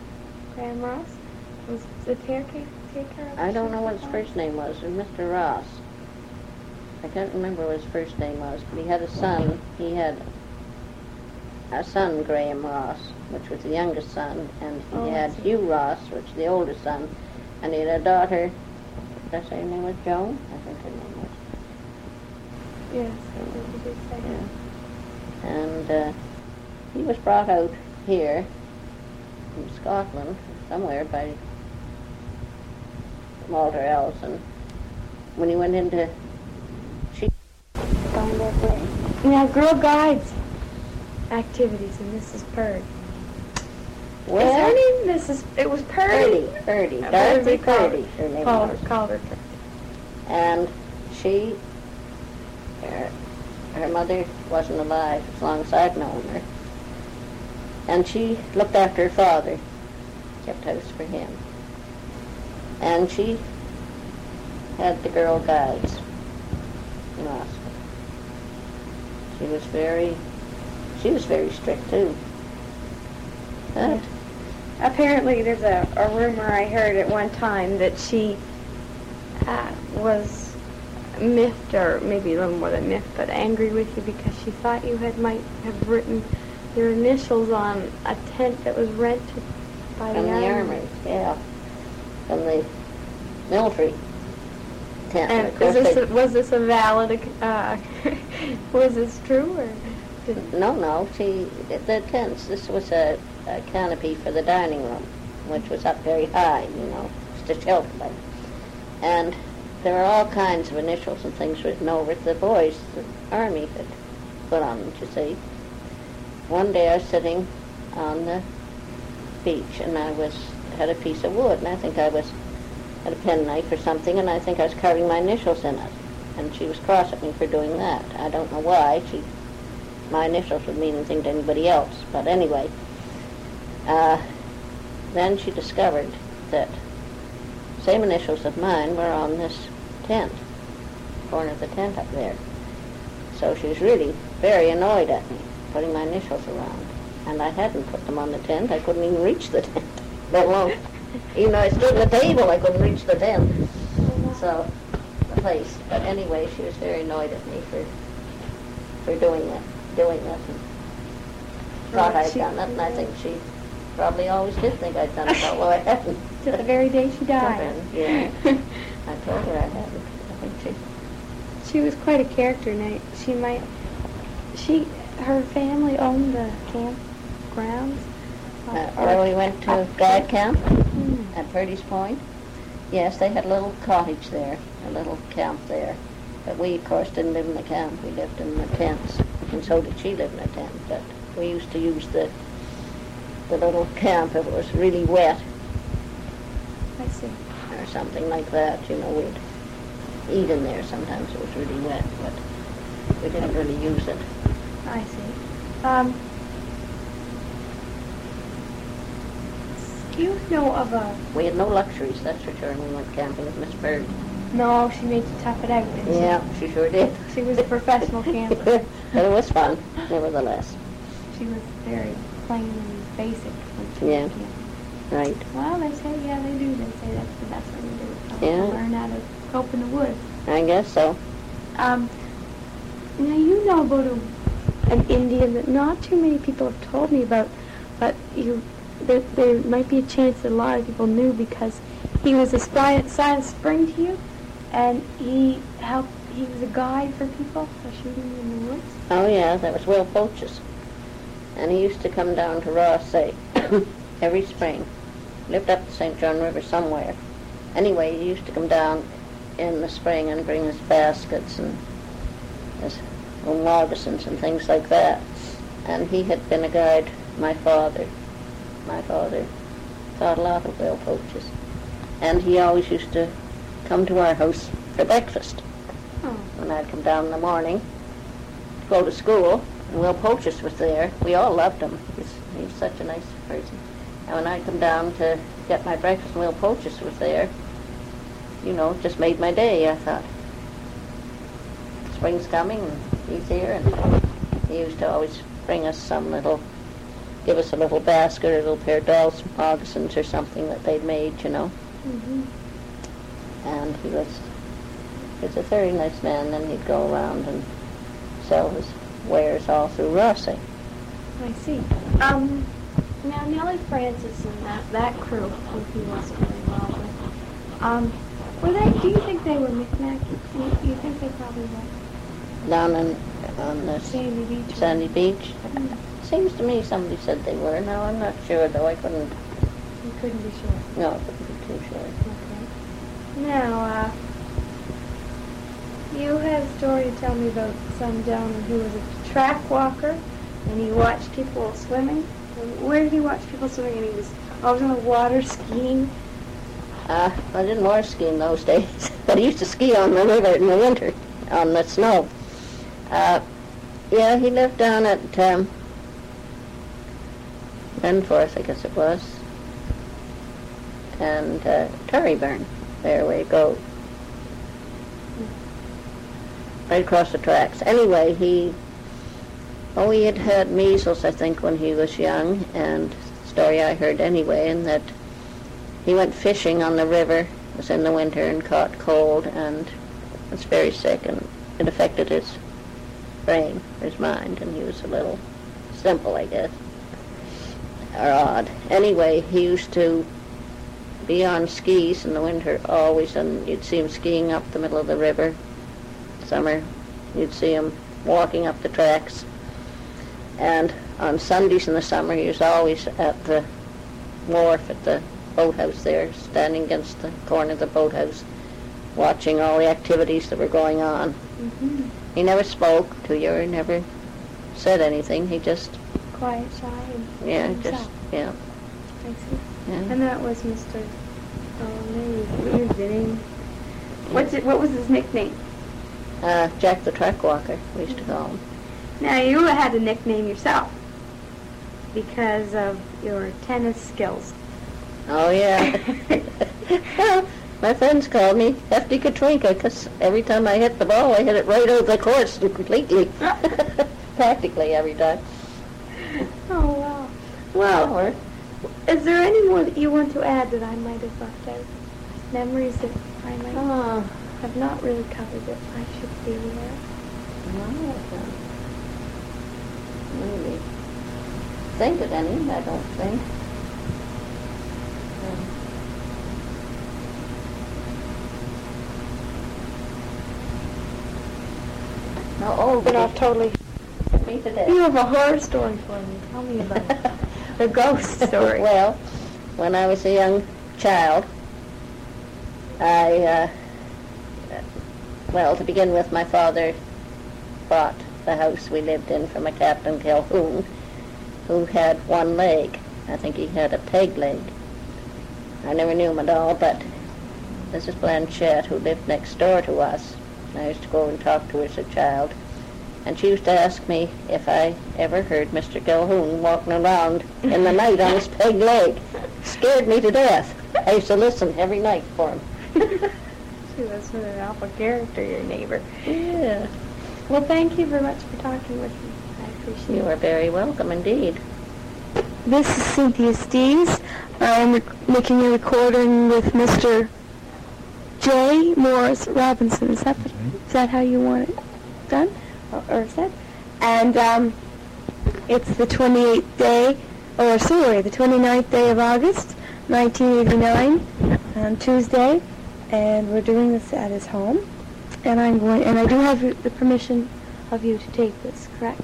was the caretaker of the I don't know sheep what his farm? first name was. It was Mr. Ross. I can't remember what his first name was, but he had a son. He had a son, Graham Ross, which was the youngest son, and he Oh, I had see. Hugh Ross, which was the oldest son, and he had a daughter. Did I say her name was Joan? I think her name was. Yes, I think you did say that. And he was brought out here from Scotland, somewhere, by Walter Allison, when he went into sheep. Found that way. Now, Girl Guides activities, and Mrs. Purdy. Well, Is her name Mrs. It was Purdy. Purdy. Purdy Dorothy called- Purdy, her name Called was. her Purdy. And her mother wasn't alive as long as I've known her. And she looked after her father, kept house for him. And she had the Girl Guides in Oscar. She was very strict too. But Apparently, there's a rumor I heard at one time that she was miffed, or maybe a little more than miffed, but angry with you because she thought you might have written your initials on a tent that was rented by from the the army. army, yeah, from the military tent. And Of course was this a valid? Was this true, or did No, the tents, this was a canopy for the dining room, which was up very high, to shelter them. And there were all kinds of initials and things written over it. The boys, the Army had put on them, you see. One day I was sitting on the beach, and I had a piece of wood, and I think I had a penknife or something, and I think I was carving my initials in it. And she was cross at me for doing that. I don't know why. My initials would mean anything to anybody else. But anyway, then she discovered that same initials of mine were on this tent, corner of the tent up there. So she was really very annoyed at me, putting my initials around. And I hadn't put them on the tent. I couldn't even reach the tent, let alone, even though I stood at the table, I couldn't reach the tent. So, the place. But anyway, she was very annoyed at me for doing it, and thought I'd done it, and I think she probably always did think I'd done it, although I hadn't. to the very day she died? Yeah. I told her I hadn't. I think She was quite a character. Now, her family owned the campgrounds. where we went to guide camp Hmm. at Purdy's Point. Yes, they had a little cottage there, a little camp there. But we, of course, didn't live in the camp. We lived in the tents, and so did she live in a tent. But we used to use the little camp if it was really wet I see. or something like that. We'd eat in there sometimes. It was really wet, but we didn't really use it. I see. Do you know of a... We had no luxuries, that's for sure, when we went camping with Miss Bird. No, she made you tough it out, didn't she? Yeah, she sure did. She was a professional camper. But it was fun, nevertheless. She was very plain and basic when she Yeah. was a camper. Right. Well, they say, yeah, they do. They say that's the best way to do it. Yeah. Learn how to cope in the woods. I guess so. Now, you know about an Indian that not too many people have told me about, but there might be a chance that a lot of people knew because he was a sign of spring to you, and he was a guide for people for shooting in the woods. Oh, yeah, that was Will Poaches. And he used to come down to Ross, say, every spring. Lived up the St. John River somewhere. Anyway, he used to come down in the spring and bring his baskets and as moccasins and things like that. And he had been a guide. My father thought a lot of whale poachers. And he always used to come to our house for breakfast. Oh. When I'd come down in the morning to go to school, and Will Poaches was there. We all loved him. He's such a nice person. And when I'd come down to get my breakfast, and Will Poaches was there, you know, it just made my day. I thought, spring's coming, and he's here. And he used to always bring us give us a little basket or a little pair of dolls, moccasins or something that they'd made, you know. Mm-hmm. And he was a very nice man. Then he'd go around and sell his wares all through Rossi. I see. Now Nellie Francis and that crew, who he wasn't really involved with, do you think they were Micmac? You think they probably were? Down on the Sandy Beach? Sandy Beach? Mm. Seems to me somebody said they were. No, I'm not sure, though. You couldn't be sure. No, I couldn't be too sure. Okay. Now, you had a story to tell me about some gentleman who was a track walker, and he watched people swimming. Where did he watch people swimming? And he was always on the water skiing. I didn't water ski in those days, but I used to ski on the river in the winter, on the snow. Yeah, he lived down at Glenforth, I guess it was, and Torryburn, there we go, right across the tracks. Anyway, he had measles, I think, when he was young, and the story I heard anyway, and that he went fishing on the river, it was in the winter, and caught cold, and was very sick, and it affected his brain, his mind, and he was a little simple, I guess, or odd. Anyway, he used to be on skis in the winter always, and you'd see him skiing up the middle of the river. Summer, you'd see him walking up the tracks. And on Sundays in the summer, he was always at the wharf at the boathouse there, standing against the corner of the boathouse, watching all the activities that were going on. Mm-hmm. He never spoke to you, or never said anything. He just... Quiet, shy, and Yeah, himself. just, yeah. I see. Yeah. And that was Mr. What was the name? What was his nickname? Jack the Track Walker, we used to call him. Now, you had a nickname yourself because of your tennis skills. Oh, yeah. Well, my friends called me Hefty Katrinka because every time I hit the ball, I hit it right over the course completely. Practically every time. Oh, wow. Well, Is there any more that you want to add that I might have left out? Memories that I might have not really covered that I should be aware of? Maybe. Think of any, I don't think. But I've totally... Me today. You have a horror story for me. Tell me about it. The ghost story. Well, when I was a young child, to begin with, my father bought the house we lived in from a Captain Calhoun, who had one leg. I think he had a peg leg. I never knew him at all, but Mrs. Blanchette, who lived next door to us, I used to go and talk to her as a child, and she used to ask me if I ever heard Mr. Calhoun walking around in the night on his peg leg. Scared me to death. I used to listen every night for him. She was sort of an alpha character, your neighbor. Yeah. Well, thank you very much for talking with me. I appreciate it. You are very welcome indeed. This is Cynthia Steves. I'm making a recording with Mr. J. Morris Robinson. Is that how you want it done? Or is that? And it's the 28th day, the 29th day of August, 1989, on Tuesday, and we're doing this at his home. And I do have the permission of you to take this, correct?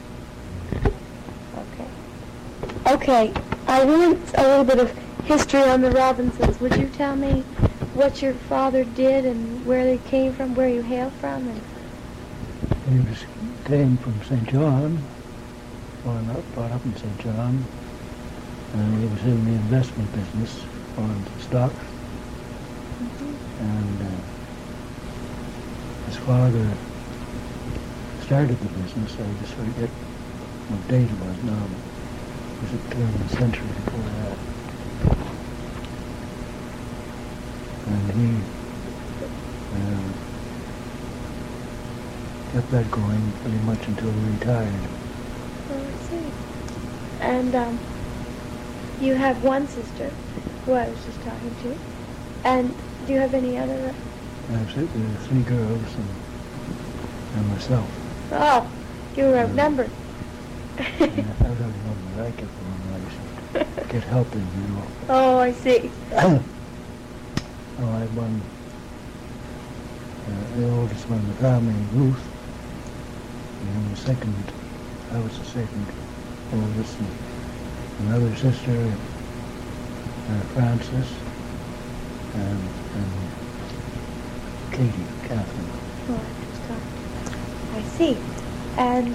Okay, I want a little bit of history on the Robinsons. Would you tell me what your father did and where they came from, where you hail from? And came from St. John, brought up in St. John, and he was in the investment business on stocks. And his father started the business. I just forget what date it was now. It was a turn of the century before that. And he kept that going pretty much until he retired. Oh, I see. And you have one sister who I was just talking to. And do you have any other? I have 3 girls and myself. Oh, you were outnumbered. I don't remember. I kept going. I get helping, you know. Oh, I see. Oh, I had one, the oldest one in the family, Ruth, and I was the second oldest, and another sister, Frances, and Katie, Catherine. Oh, I just talked. I see. And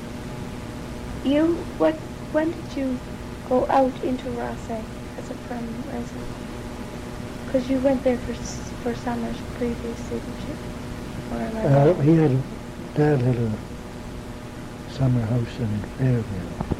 when did you go out into Rothesay as a permanent resident? Because you went there for summers previously, did you? Or am I wrong? Dad had a summer house in Fairville.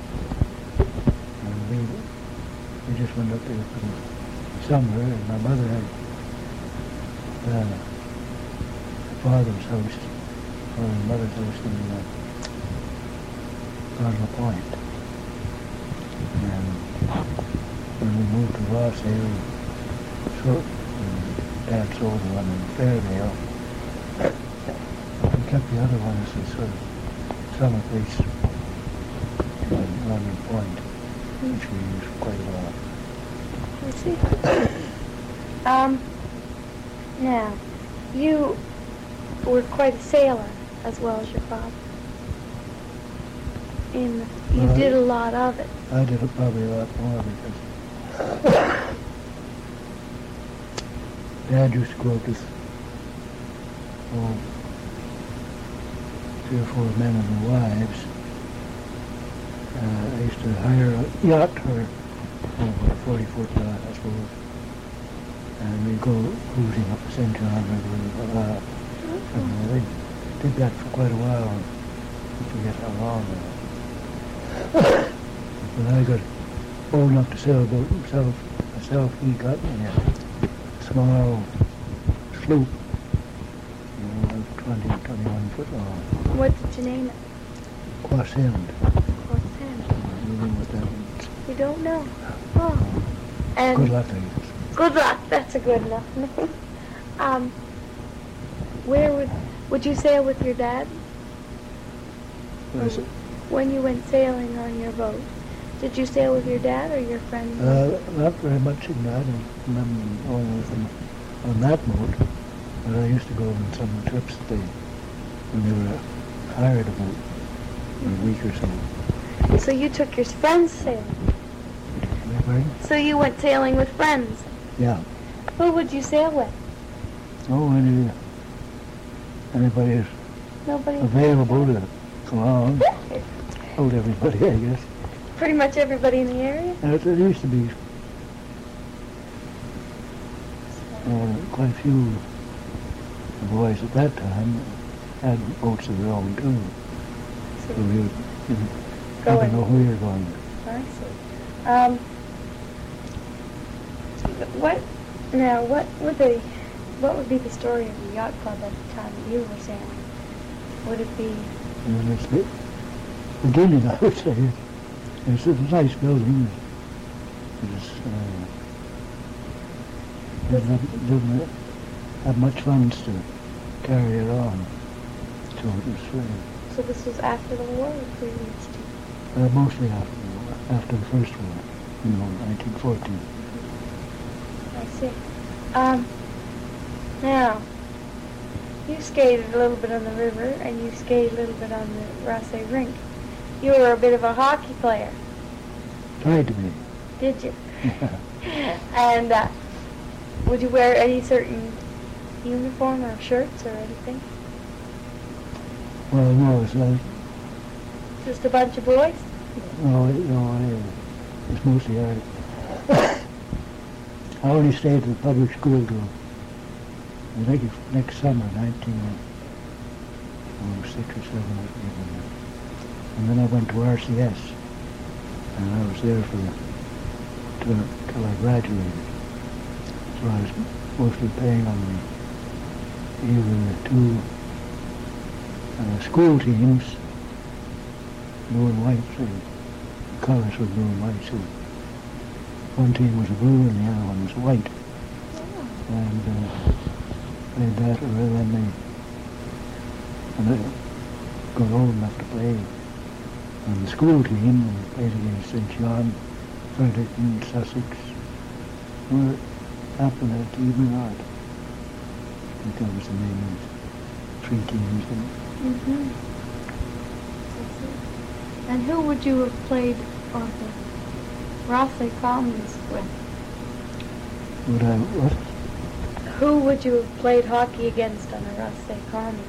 And we just went up there for the summer, and my mother had her father's house, or her mother's house in Cardinal Point. And when we moved to Rothesay, Dad sold the one in Fairvale. We kept the other one as a sort of summer place in London Point, which we used quite a lot. I see. Now, you were quite a sailor as well as your father. You did a lot of it. I did it probably a lot more because Dad used to go out with 3 or 4 men and their wives. I used to hire a yacht for over a 40-foot yacht, I suppose. And we'd go cruising up the St. John River. And they did that for quite a while. I forget how long. When I got old enough to sail a boat myself, he got me a small sloop, 20 or 21 foot long. What did you name it? Quasend. Quasend. You know what that means? You don't know? Oh. And Good luck, I guess. Good luck. That's a good enough name. Where would you sail with your dad? What is it? When you went sailing on your boat, did you sail with your dad or your friend? Not very much in that. I remember going with him on that boat. But I used to go on some trips when they were hired a boat for a week or so. So you took your friends sailing? So you went sailing with friends? Yeah. Who would you sail with? Oh, anybody is available to come on. Hold everybody, I guess. Pretty much everybody in the area? There used to be quite a few boys at that time had boats of their own too. So we didn't know where you're going. I see. What would be the story of the yacht club at the time that you were sailing? Would it be? It's the beginning, I would say. It's a nice building. Didn't have much funds to carry it on, so it was free. So this was after the war or previous to? Mostly after the First War, 1914. I see. Now, you skated a little bit on the river, and you skated a little bit on the Rothesay rink. You were a bit of a hockey player. Tried to be. Did you? And would you wear any certain uniform or shirts or anything? Well, no, it's like, Just a bunch of boys? it's mostly Irish. I only stayed at the public school till next summer, 1906 or 7. And then I went to RCS, and I was there till I graduated. So I was mostly playing on either the two school teams, blue and white, so the colours were blue and white, so one team was blue and the other one was white. And played that, and then when I got old enough to play on the school team, and played against St. John, Fredericton, Sussex, or happened at Evening Art. I think that was the name of 3 teams. Mm-hmm. And who would you have played on the Rothley Commons with? What? Who would you have played hockey against on the Rothley Commons?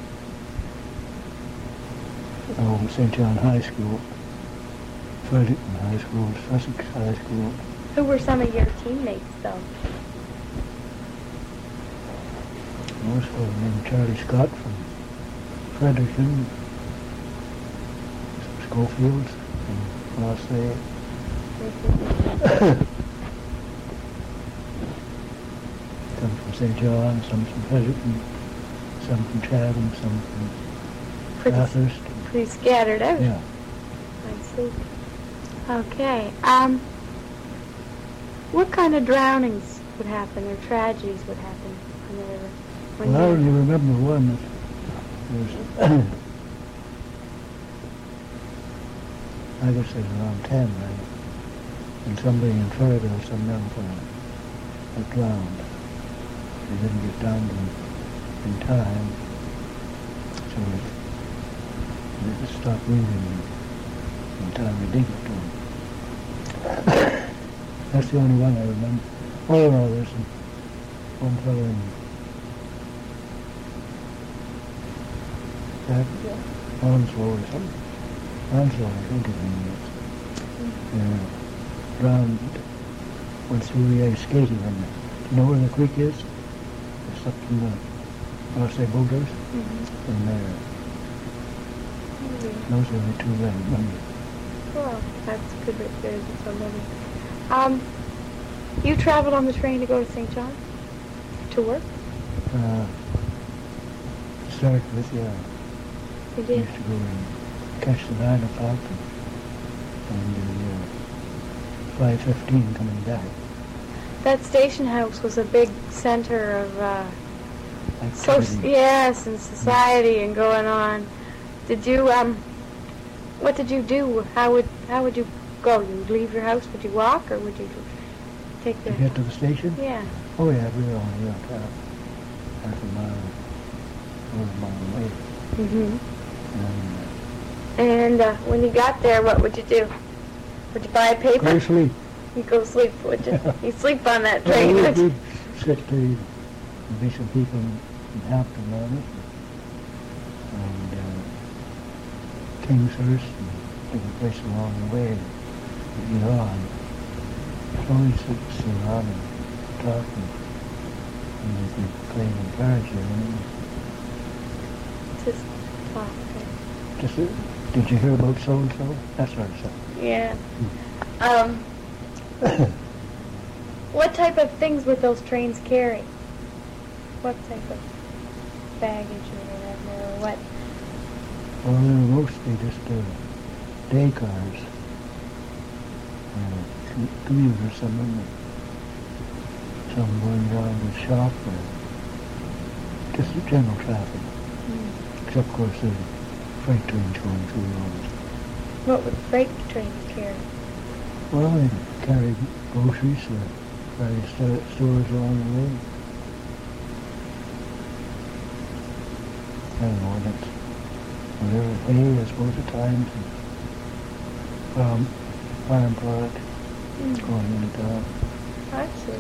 Oh, St. John High School, Fredericton High School, Sussex High School. Who were some of your teammates, though? Most of them named Charlie Scott from Fredericton, some Schofields from Rossley. Some from St. John, some from Fredericton, some from Chatham, some from Bathurst. Pretty scattered out. Yeah. I see. Okay. What kind of drownings would happen or tragedies would happen on the river? Well, I only remember one that was, I guess it was around 10, right? And somebody in Fairville, some young fellow, was drowned. They didn't get down to him in time, so they just stopped moving in time to dig it to him. That's the only one I remember. Oh no, there's one fellow in Onslow or something. Onslow, I think his name is. Drowned, went through the ice skating. And do you know where the creek is? It's up in the Rossay Boulders. Mm-hmm. And there. Mm-hmm. Those are the 2 that I remember. Well, that's good that there's somebody. You traveled on the train to go to St. John? To work? Start with, yeah. You We did? used to go and catch the 9 o'clock and the 5:15 coming back. That station house was a big center of Activity. yes, and society and going on. Did you what did you do? How would you go? You leave your house? Would you walk or would you take the? To get to the station? Yeah. Oh yeah, we were only about half a mile, over a mile away. Mhm. And And when you got there, what would you do? Would you buy a paper? go to sleep. You'd go to sleep, would you? You sleep on that Well, train. we'd sit there, there'd be some people in Hampton on it, and Kingshurst, and different places along the way to get on. So we'd sit around and talk, and we'd be playing in cards here. Just talk. Just, did you hear about so-and-so? That sort of stuff. Yeah. What type of things would those trains carry? What type of baggage or whatever, or what? Well, they were mostly just day cars. Commuters, some going down to the shop, or just the general traffic. Except, of course, the freight trains going through the roads. What would freight trains carry? Well, they carry groceries or various stores along the way. I don't know, that's whatever, hay, I suppose, at times, and farm product going into town. I see.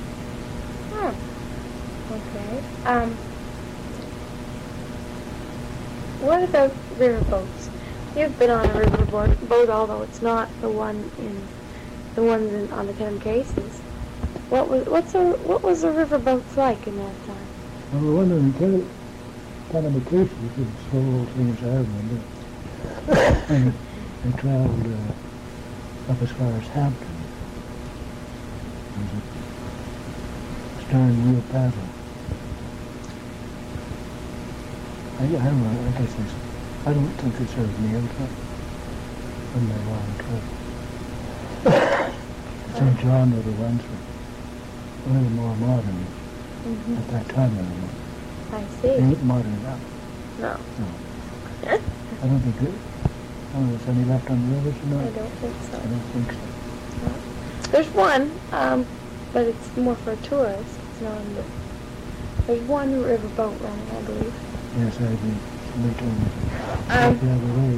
Oh. Okay. What about riverboats? You've been on a riverboat, although it's not the ones on the Cases. What was the riverboats like in that time? Well, the one in the Cases is so old things I remember. And they traveled up as far as Hampton. It was a stern wheel paddle. I don't think it served me out on my long trip. St. John were the ones that were a little more modern at that time anymore. I They see. ain't modern now. No, No. I don't think there's any left on the rivers or I not. don't think so. I don't think so. There's one, but it's more for tourists. It's not on the. There's one riverboat running, I believe. Yes, I agree. Somebody told me. Um, The other way.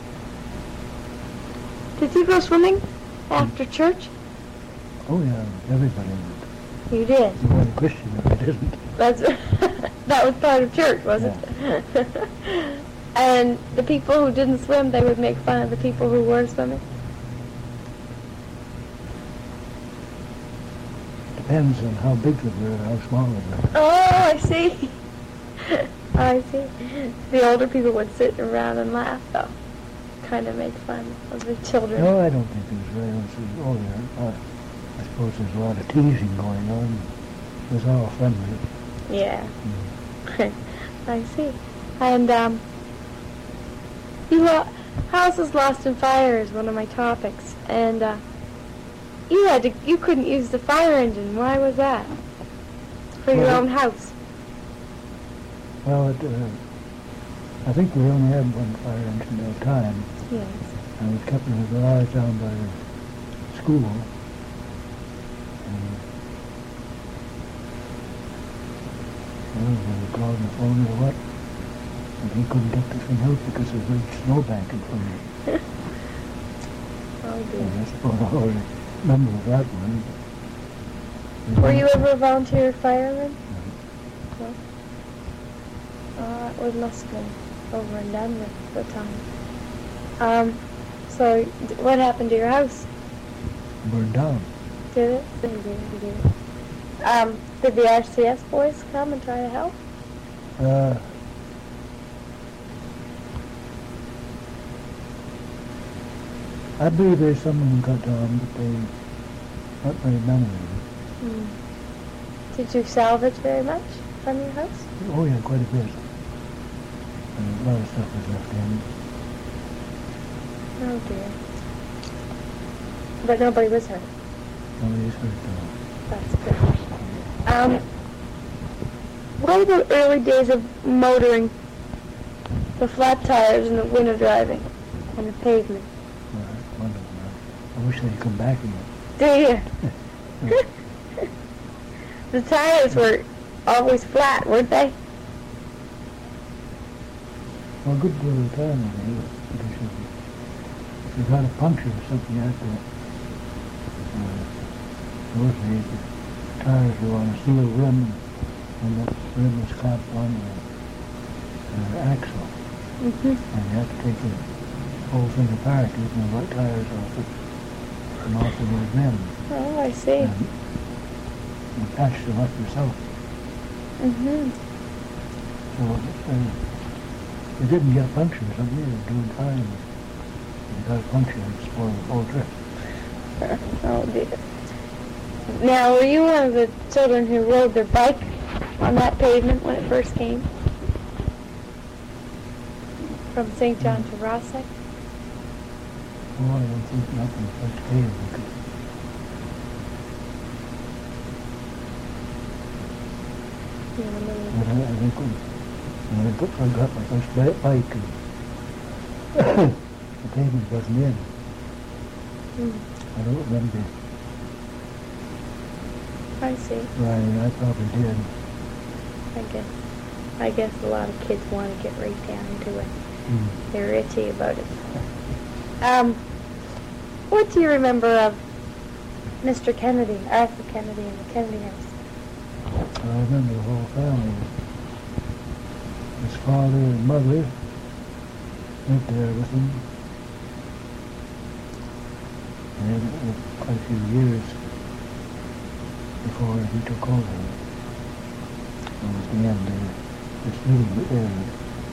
Did you go swimming after church? Oh yeah, everybody would. You did. You weren't a Christian if I didn't. That's that was part of church, wasn't it? And the people who didn't swim, they would make fun of the people who were swimming. Depends on how big they were and how small they were. Oh, I see. I see. The older people would sit around and laugh, though. Kind of make fun of the children. No, I don't think it was very much. Oh, yeah. I suppose there's a lot of teasing going on. It was all friendly. Yeah. Mm. I see. And, houses lost in fire is one of my topics. And, you couldn't use the fire engine. Why was that? For your Well, own house. Well, I think we only had one fire engine at a time. Yes. And we kept in a garage down by the school. And well, we were calling the phone or what, and he couldn't get the thing out because there's a big snowbank in front of him. Oh, And dear. that's about all I remember of that one. Were you ever a volunteer fireman? No. It must have been over and done with the time. So what happened to your house? Burned down. Did it? Did it? Did the RCS boys come and try to help? I believe there's someone who got down, but they not very many of them. Did you salvage very much from your house? Oh yeah, quite a bit. And a lot of stuff was left in. Oh dear. But nobody was hurt. Nobody's hurt though. That's good. What about early days of motoring? The flat tires and the winter driving and the pavement. Well, that's wonderful. I wish they'd come back again. Do you? The tires were always flat, weren't they? Well, a good deal of the time, I think, because if you got a puncture or something, you had to, those days, the tires were on a steel rim, and the rim was clamped on the axle, Mm-hmm. and you had to take the whole thing apart, taking the right tires off it, and off the rim, Oh, I see. and you patched them up yourself. Mm-hmm. So you didn't get a puncture or something, you were doing fine. If you got a puncture, it spoiled the whole trip. Oh dear. Now, were you one of the children who rode their bike on that pavement when it first came? From St. John to Rossack? Oh, I don't think nothing first came because You know, I think when I got my first bike, the pavement wasn't in. Mm, I don't remember I see. riding. I probably did. I guess a lot of kids want to get right down into it. They're itchy about it. What do you remember of Mr. Kennedy, Arthur Kennedy, and the Kennedy House? I remember the whole family. His father and mother, lived there with him. And quite a few years before he took over. Towards the end, this little area.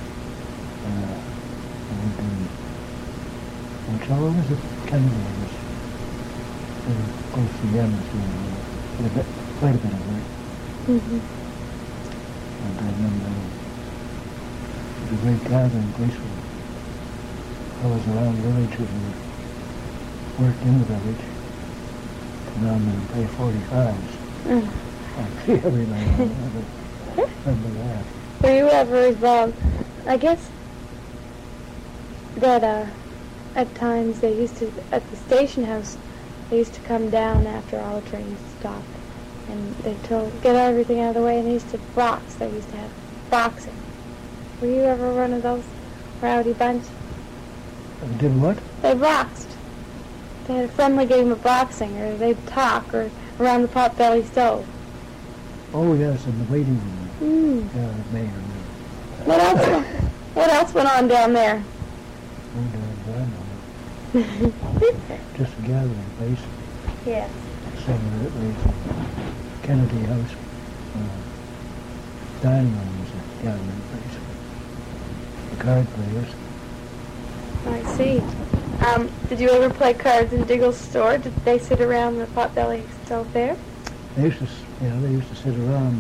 And so it was a Kennedy was close to the embassy, quite a bit of work. Mm-hmm. And I remember it was a great gathering place for fellows around the village who worked in the village. Come around and play 45s. Actually, everybody remember that. Were you ever involved? I guess that at times they used to, at the station house, they used to come down after all the trains stopped, and they'd get everything out of the way, and they used to box. They used to have boxing. Were you ever one of those rowdy bunch? Did what? They boxed. They had a friendly game of boxing, or they'd talk, or around the pot-belly stove. Oh yes, in the waiting room. Yeah, the mayor. What else went on down there? Just a gathering place. Yes. Same as it was Kennedy House. Dining room was a gathering place. The card players. I see. Did you ever play cards in Diggle's store? Did they sit around the pot-belly stove there? They used to, they used to sit around.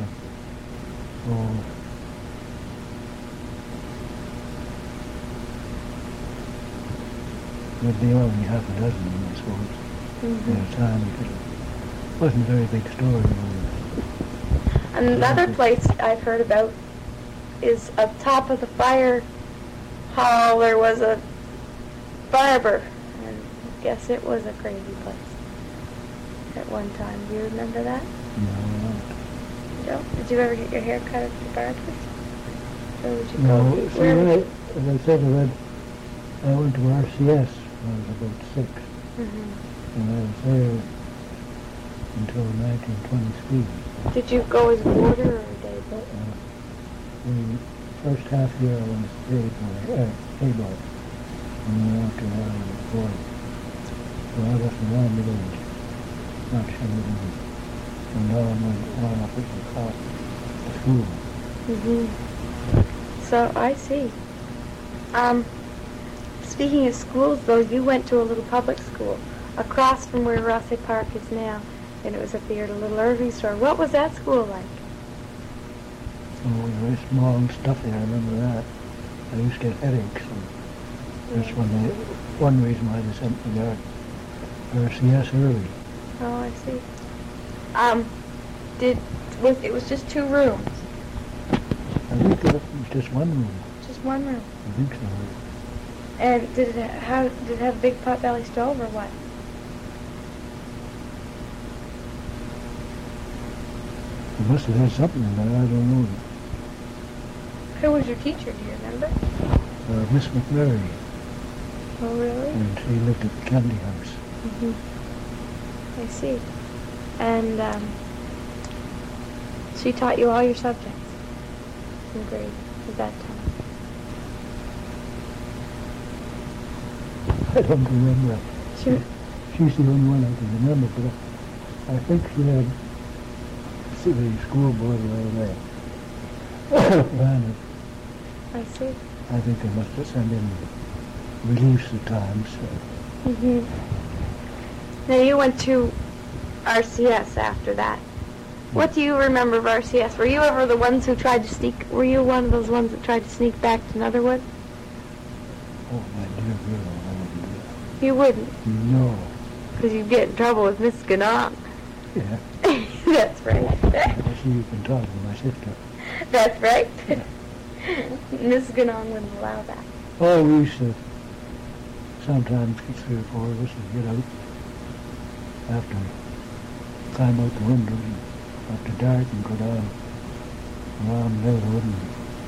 There'd be only half a dozen of them, I suppose, at a time, because it wasn't a very big store. Another place I've heard about is up top of the fire hall there was a barber, and I guess it was a crazy place at one time. Do you remember that? No, I don't. No? Did you ever get your hair cut at the barber? Or would you No, go see, as I said, I went to RCS when I was about 6, and I was there until 1923. Did you go as a boarder or a day boy? The first half year I went as day boy, and then after that I was boy. So I wasn't around the village, not sure and Norm went on up at the school. So I see. Speaking of schools, though, you went to a little public school across from where Rossay Park is now, and it was up there at a little Irving store. What was that school like? Oh, it was very small and stuffy, I remember that. I used to get headaches, and that's one reason why they sent me there RCS early. Oh, I see. It was just 2 rooms? I think it was just one room. Just one room. I think so. And did it have a big pot-belly stove or what? It must have had something in there, I don't know. Who was your teacher, do you remember? Miss McMurray, Oh, really? and she lived at the Kennedy House. I see. And she taught you all your subjects in grade at that time. I don't remember. Sure. She's the only one I can remember, but I think she had the school board ran it. I see. I think they must have sent in reliefs at times. Now you went to RCS after that. What do you remember of RCS? Were you ever the ones who tried to sneak? Were you one of those ones that tried to sneak back to Netherwood? Oh, my dear girl, I wouldn't do that. You wouldn't, No. because you'd get in trouble with Miss Ganong. Yeah. That's right. I see you've been talking to my sister. That's right. Miss Ganong wouldn't allow that. Oh, we used to sometimes get 3 or 4 of us and get out after, climb out the windows and after dark and go down around Netherwood and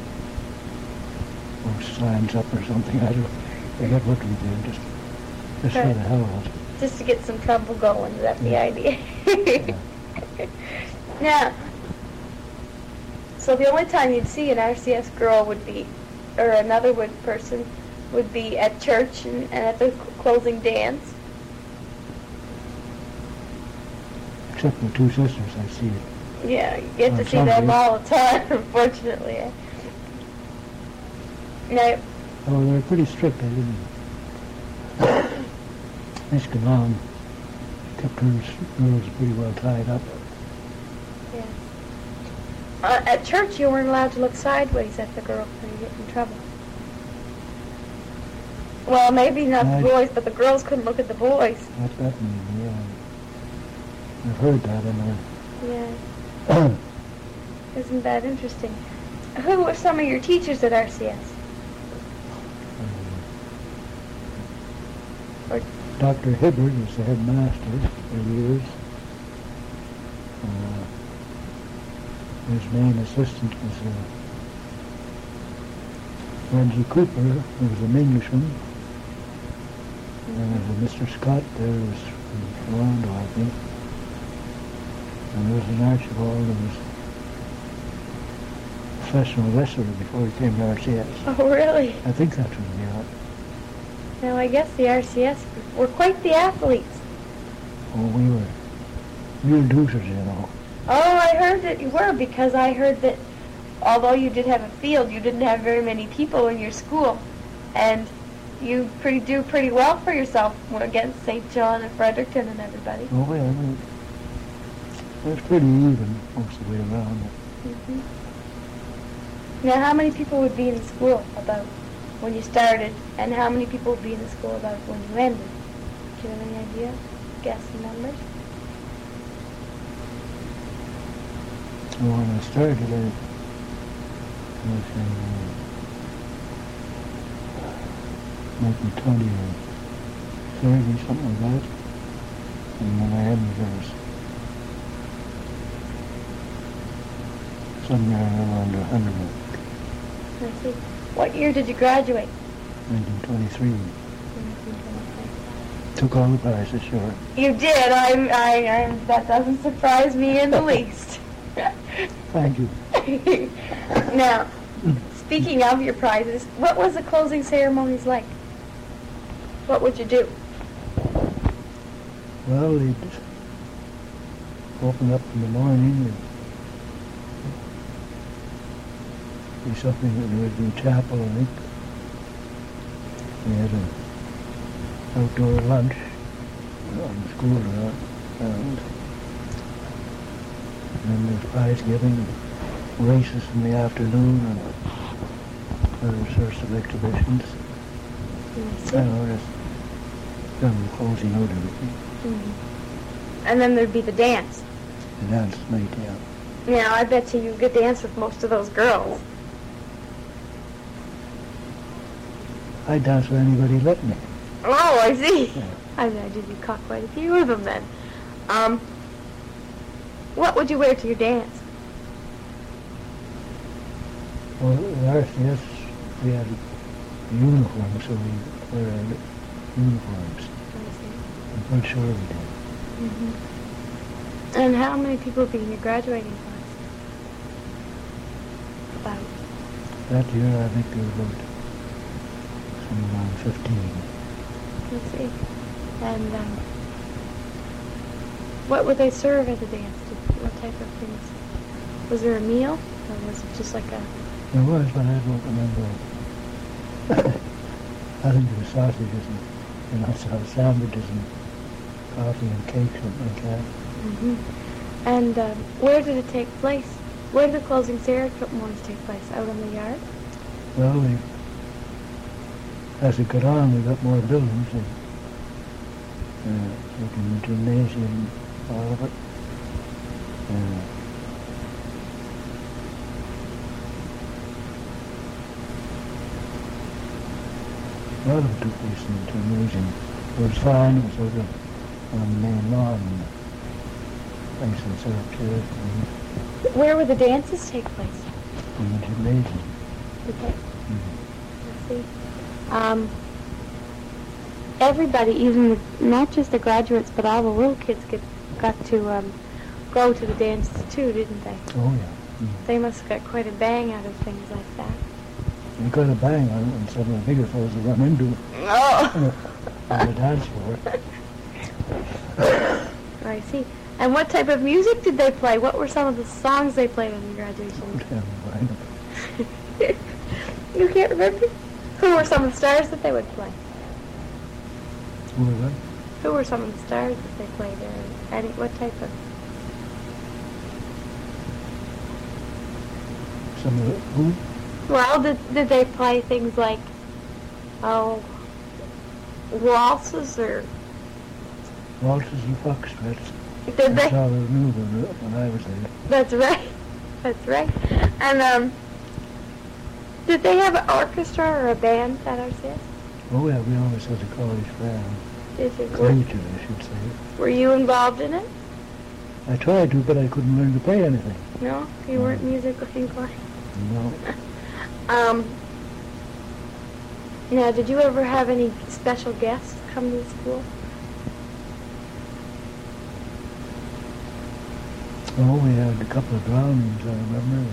post signs up or something. I forget what we did, just for the hell of it. Just to get some trouble going, is that the idea? Now, so the only time you'd see an RCS girl would be, or a Netherwood person, would be at church and at the closing dance. Except my two sisters, I see it. Yeah, you get to On see them Sundays. all the time, unfortunately. Now, Oh, they're pretty strict, I didn't. Miss Galan kept her girls pretty well tied up. yeah. At church, you weren't allowed to look sideways at the girl or you get in trouble. Well, maybe not the boys, but the girls couldn't look at the boys. What's that mean? Yeah. I've heard that in Yeah. there. Isn't that interesting? Who were some of your teachers at RCS? Or, Dr. Hibbard was the headmaster for years. His main assistant was Reggie Cooper, who was an Englishman. And there was Mr. Scott there, who was from Toronto, I think. And there was an Archibald who was a professional wrestler before he came to RCS. oh, really? I think that's what he was. Now, I guess the RCS were quite the athletes. Oh, we were real doozers, you know. Oh, I heard that you were, because I heard that although you did have a field, you didn't have very many people in your school. And you do pretty well for yourself against St. John and Fredericton and everybody. Oh, yeah, it was pretty even most of the way around. Mm-hmm. Now, how many people would be in the school about when you started, and how many people would be in the school about when you ended? Do you have any idea? Guess the numbers? Well, when I started, I was maybe 20 or 30, something like that. And when I ended, there was somewhere around 100, I see. What year did you graduate? 1923. Took all the prizes, sure. You did. That doesn't surprise me in the least. Thank you. Now, speaking of your prizes, what was the closing ceremonies like? What would you do? Well, they'd open up in the morning and be something that would be chapel, I think. We had an outdoor lunch on the school ground, and then there's prize giving, and races in the afternoon, and other sorts of exhibitions. I don't know, just general closing out everything. Mm-hmm. And then there'd be the dance. The dance night, yeah. Now, I bet you could dance with most of those girls. I dance with anybody let me. Oh, I see. Yeah. I imagine you caught quite a few of them then. What would you wear to your dance? Well, at RCS, we had uniforms, so we wear our uniforms. I'm quite sure we did. Mm-hmm. And how many people would be in your graduating class? About. That year, I think there were about somewhere around 15. Let's see. And what would they serve at the dance? What type of things? Was there a meal, or was it just like a? There was, but I don't remember. I think there were sausages and sandwiches and coffee and cake, something like that. Mm-hmm. And where did it take place? Where did the closing ceremonies take place? Out in the yard? Well, as it got on, we got more buildings, and like in the gymnasium, all of it. A lot of it took place in the gymnasium. It was fine, it was over on the main lawn, and place was set up chairs Where would the dances take place? in the gymnasium. Okay. Mhm. Let's see. Everybody, even not just the graduates, but all the little kids got to go to the dances too, didn't they? Oh, yeah. Mhm. They must have got quite a bang out of things like that. You got a bang on it, and some of the bigger fellas would run into it Oh. on the dance floor. I see. And what type of music did they play? What were some of the songs they played on your graduation? You can't remember? Who were some of the stars that they would play? Who was that? Who were some of the stars that they played? What type of? Some of the, who? Well, did they play things like, waltzes or? Waltzes and foxtrots. Did That's they? all I knew when I was there. That's right. That's right. And did they have an orchestra or a band at RCS? Oh yeah, we always had a college band. Did you? Collegiate, I should say. Were you involved in it? I tried to, but I couldn't learn to play anything. No, you weren't musically inclined. No. Now, did you ever have any special guests come to the school? Oh, we had a couple of drownings, I remember.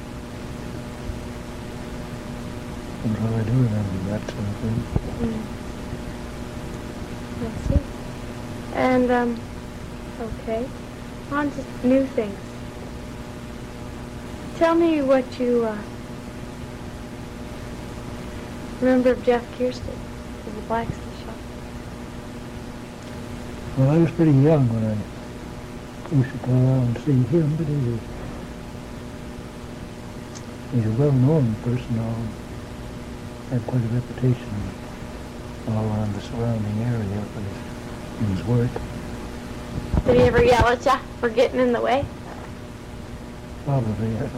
That's all I do remember, that sort of thing. I see. And, okay. On to new things. Tell me what you, remember of Jeff Kirsten of the blacksmith shop. Well, I was pretty young when I used to go around and see him, but he's a well-known person now. Had quite a reputation all around the surrounding area for his work. Did he ever yell at you for getting in the way? Probably, yeah.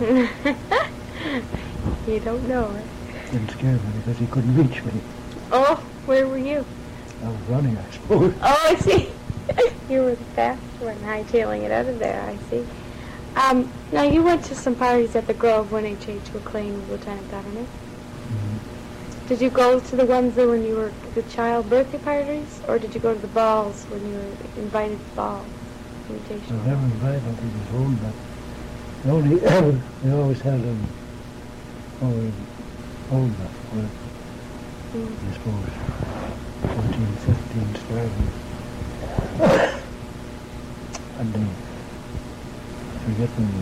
You don't know, right? Didn't scare me because he couldn't reach me. Oh, where were you? I was running, I suppose. Oh, I see. You were the fast one, hightailing it out of there, I see. Now, you went to some parties at the Grove when H.H. McLean was lieutenant governor. Mm-hmm. Did you go to the ones that when you were the child birthday parties, or did you go to the balls when you were invited to balls? I was never invited, he was old, but we always had him always old enough for it. I suppose 14, 15 starting. And we get them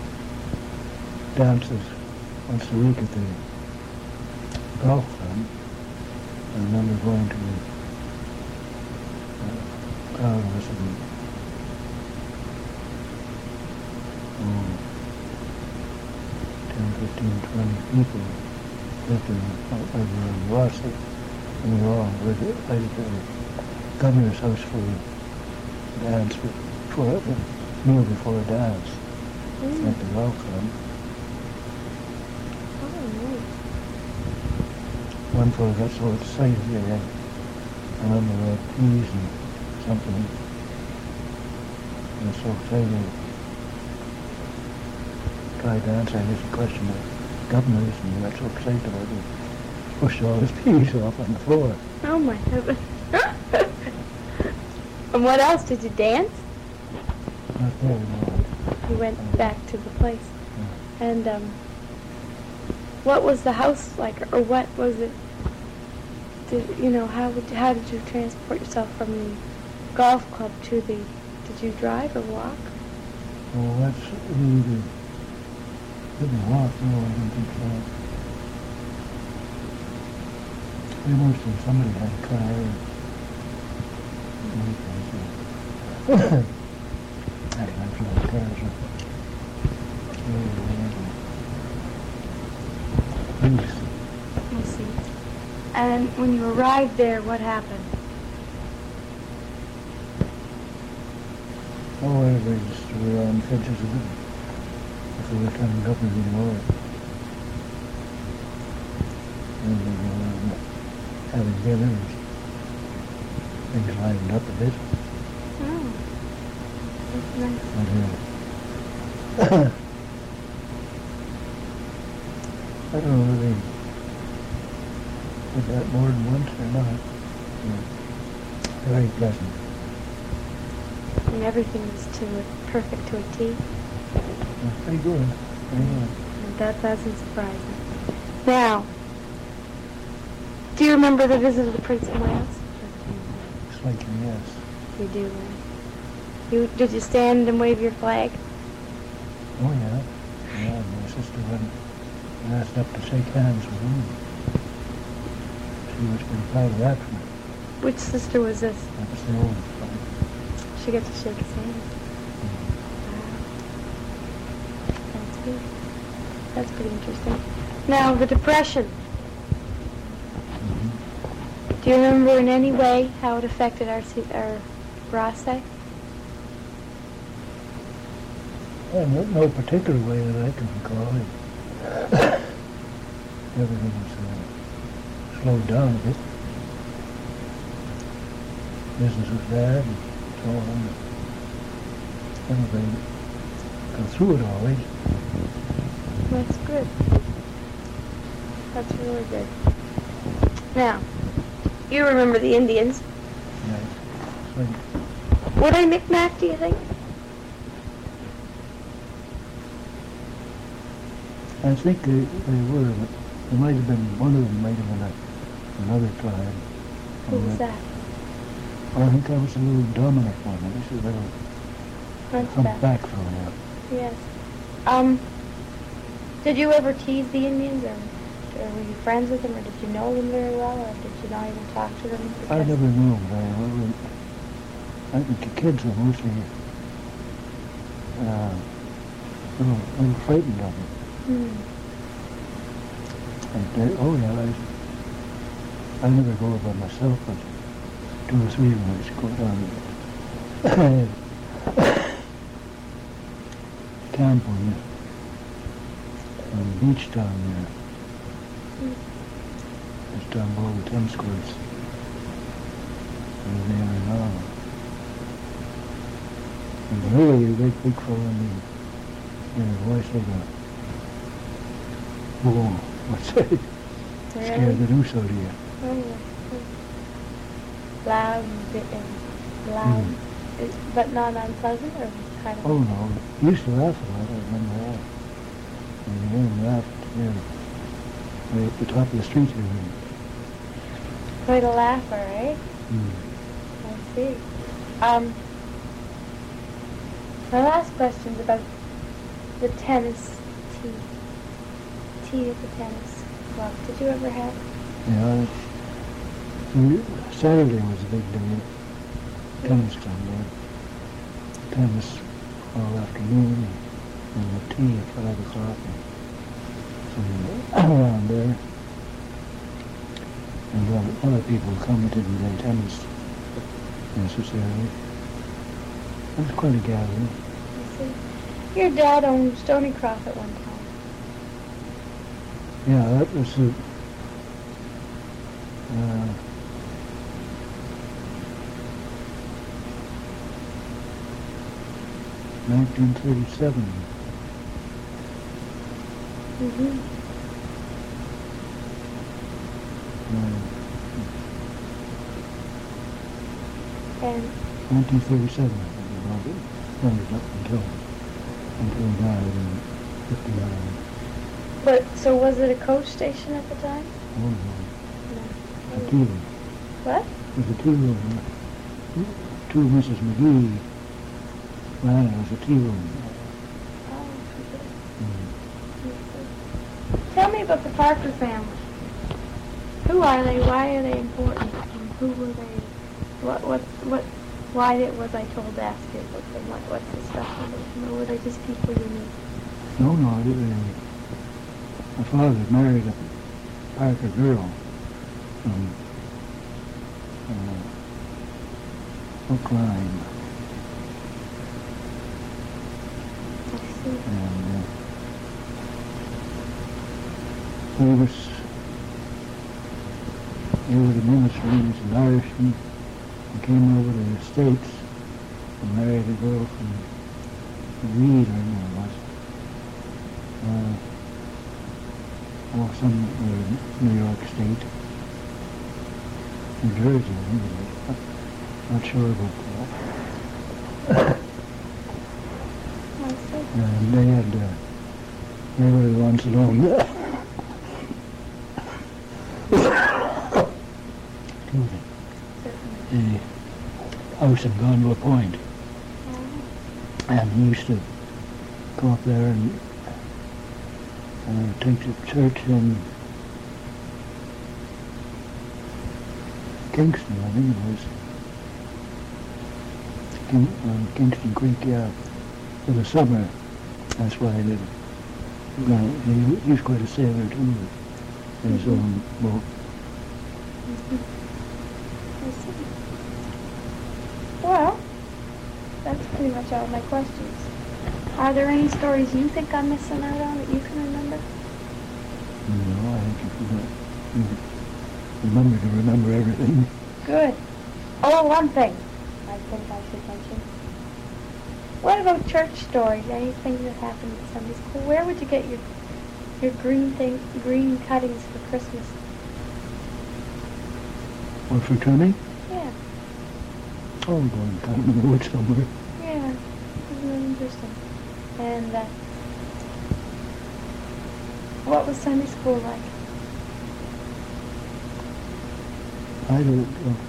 dances once a week at the golf club. I remember going to a crowd of us and 10, 15, 20 people lived over in Rossley, and we were all invited to the governor's house for a dance, for a meal before a dance at the golf club. One fellow got so excited, I remember peas and something. I was so excited. Tried to answer his question of governors, and he got so excited about it, he pushed all his peas off on the floor. Oh my heavens. And what else? Did you dance? Not there, no. You went back to the place. Yeah. And what was the house like, or what was it? How did you transport yourself from the golf club to the? Did you drive or walk? Well, that's really didn't walk. No, I don't think so. We must have somebody had a car. I don't know if cars. I see. And when you arrived there, what happened? Oh, everybody just were on the edges of it. If they were coming up anymore. And we were having dinners. Things lightened up a bit. Oh, that's nice. And, I don't know whether they did that more than once or not. Yeah. Very pleasant. And everything was perfect to a T. Very good. Very good. And that doesn't surprise me. Now, Do you remember the visit of the Prince of Wales? It's like yes. You do, right? Did you stand and wave your flag? Oh yeah. Yeah, my sister went and asked up to shake hands with him. She was pretty proud of that for me. Which sister was this? That was the oldest one. She got to shake his hand. Wow. That's good. That's pretty interesting. Now, the Depression. Do you remember in any way how it affected our Rossay? Well, no particular way that I can recall it. Everything was slowed down a bit. Business was bad and so on. Everybody got through it always. That's good. That's really good. Now, you remember the Indians. Yeah. So, Were they Micmac, do you think? I think they were, but there might have been, one of them might have been another tribe. Who was that? I think I was a little dominant one. I was a little Hunchback. back from that. Yes. Did you ever tease the Indians, or were you friends with them, or did you know them very well, or did you not even talk to them? I never knew them very well. I think the kids were mostly a little frightened of them. Hmm. And oh yeah, I never go by myself, but 2 or 3 of them used to go down camp on the beach down there. Just down below the tennis courts. And there and now. And really a great big fellow in a voice like a bull, what's say? Scared the deuce out of you. Oh, yeah. Loud and loud, but not unpleasant, or kind of? Oh no, he used to laugh a lot, I remember that. And you hear him laugh, right at the top of the street here. Quite a laugher, eh? I see. My last question's about the tennis tee at the tennis club. Did you ever have? Yeah, Saturday was a big day. Tennis club there. Tennis all afternoon and the tea at 5 o'clock. And around there. And other people come that didn't play tennis necessarily. It was quite a gathering. I see. Your dad owned Stonycroft at one time. Yeah, that was the 1937. Mm-hmm. And 1937, I think it was. It ended up until he died in 59. but so was it a coach station at the time? Oh no, No. a tea room. What? It was a tea room. To Mrs. McGee ran it as a tea room. Oh, okay. Tell me about the Parker family. Who are they? Why are they important? And who were they? Why was I told to ask you about them? What's the special about them? Or were they just people you knew? No, I didn't. My father married a Parker girl from Brookline. I see. And they were the ministers and Irishmen and came over to the States and married a girl from Reed, or no, it was. Some New York State. New Jersey, I think it was. Not sure about that. I see. And they were the ones that owned house in Gondola Point. Oh. And he used to go up there and take the church in Kingston, I think it was. Kingston Creek, yeah, for the summer. That's why he was quite a sailor too, in his own boat. I see. Well, that's pretty much all my questions. Are there any stories you think I'm missing out on that you can remember? No, I think you remember everything. Good. Oh, one thing I think I should mention. What about church stories? Anything that happened at Sunday school? Where would you get your green cuttings for Christmas? What, for trimming? Yeah. Oh, I'm going to cut them in the woods somewhere. Yeah. Isn't that interesting? And what was Sunday school like? I don't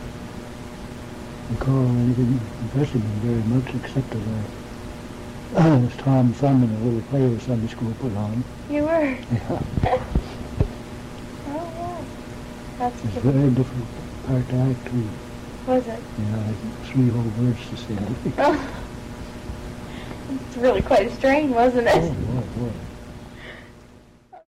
recall anything impressive very much except that I was Tom Thumb in a little play the Sunday school put on. You were? Yeah. Oh, wow. That's It was a good. very difficult part to act too. Was it? Yeah, I had 3 whole words to say. Oh. It's really quite a strain, wasn't it? Oh, boy.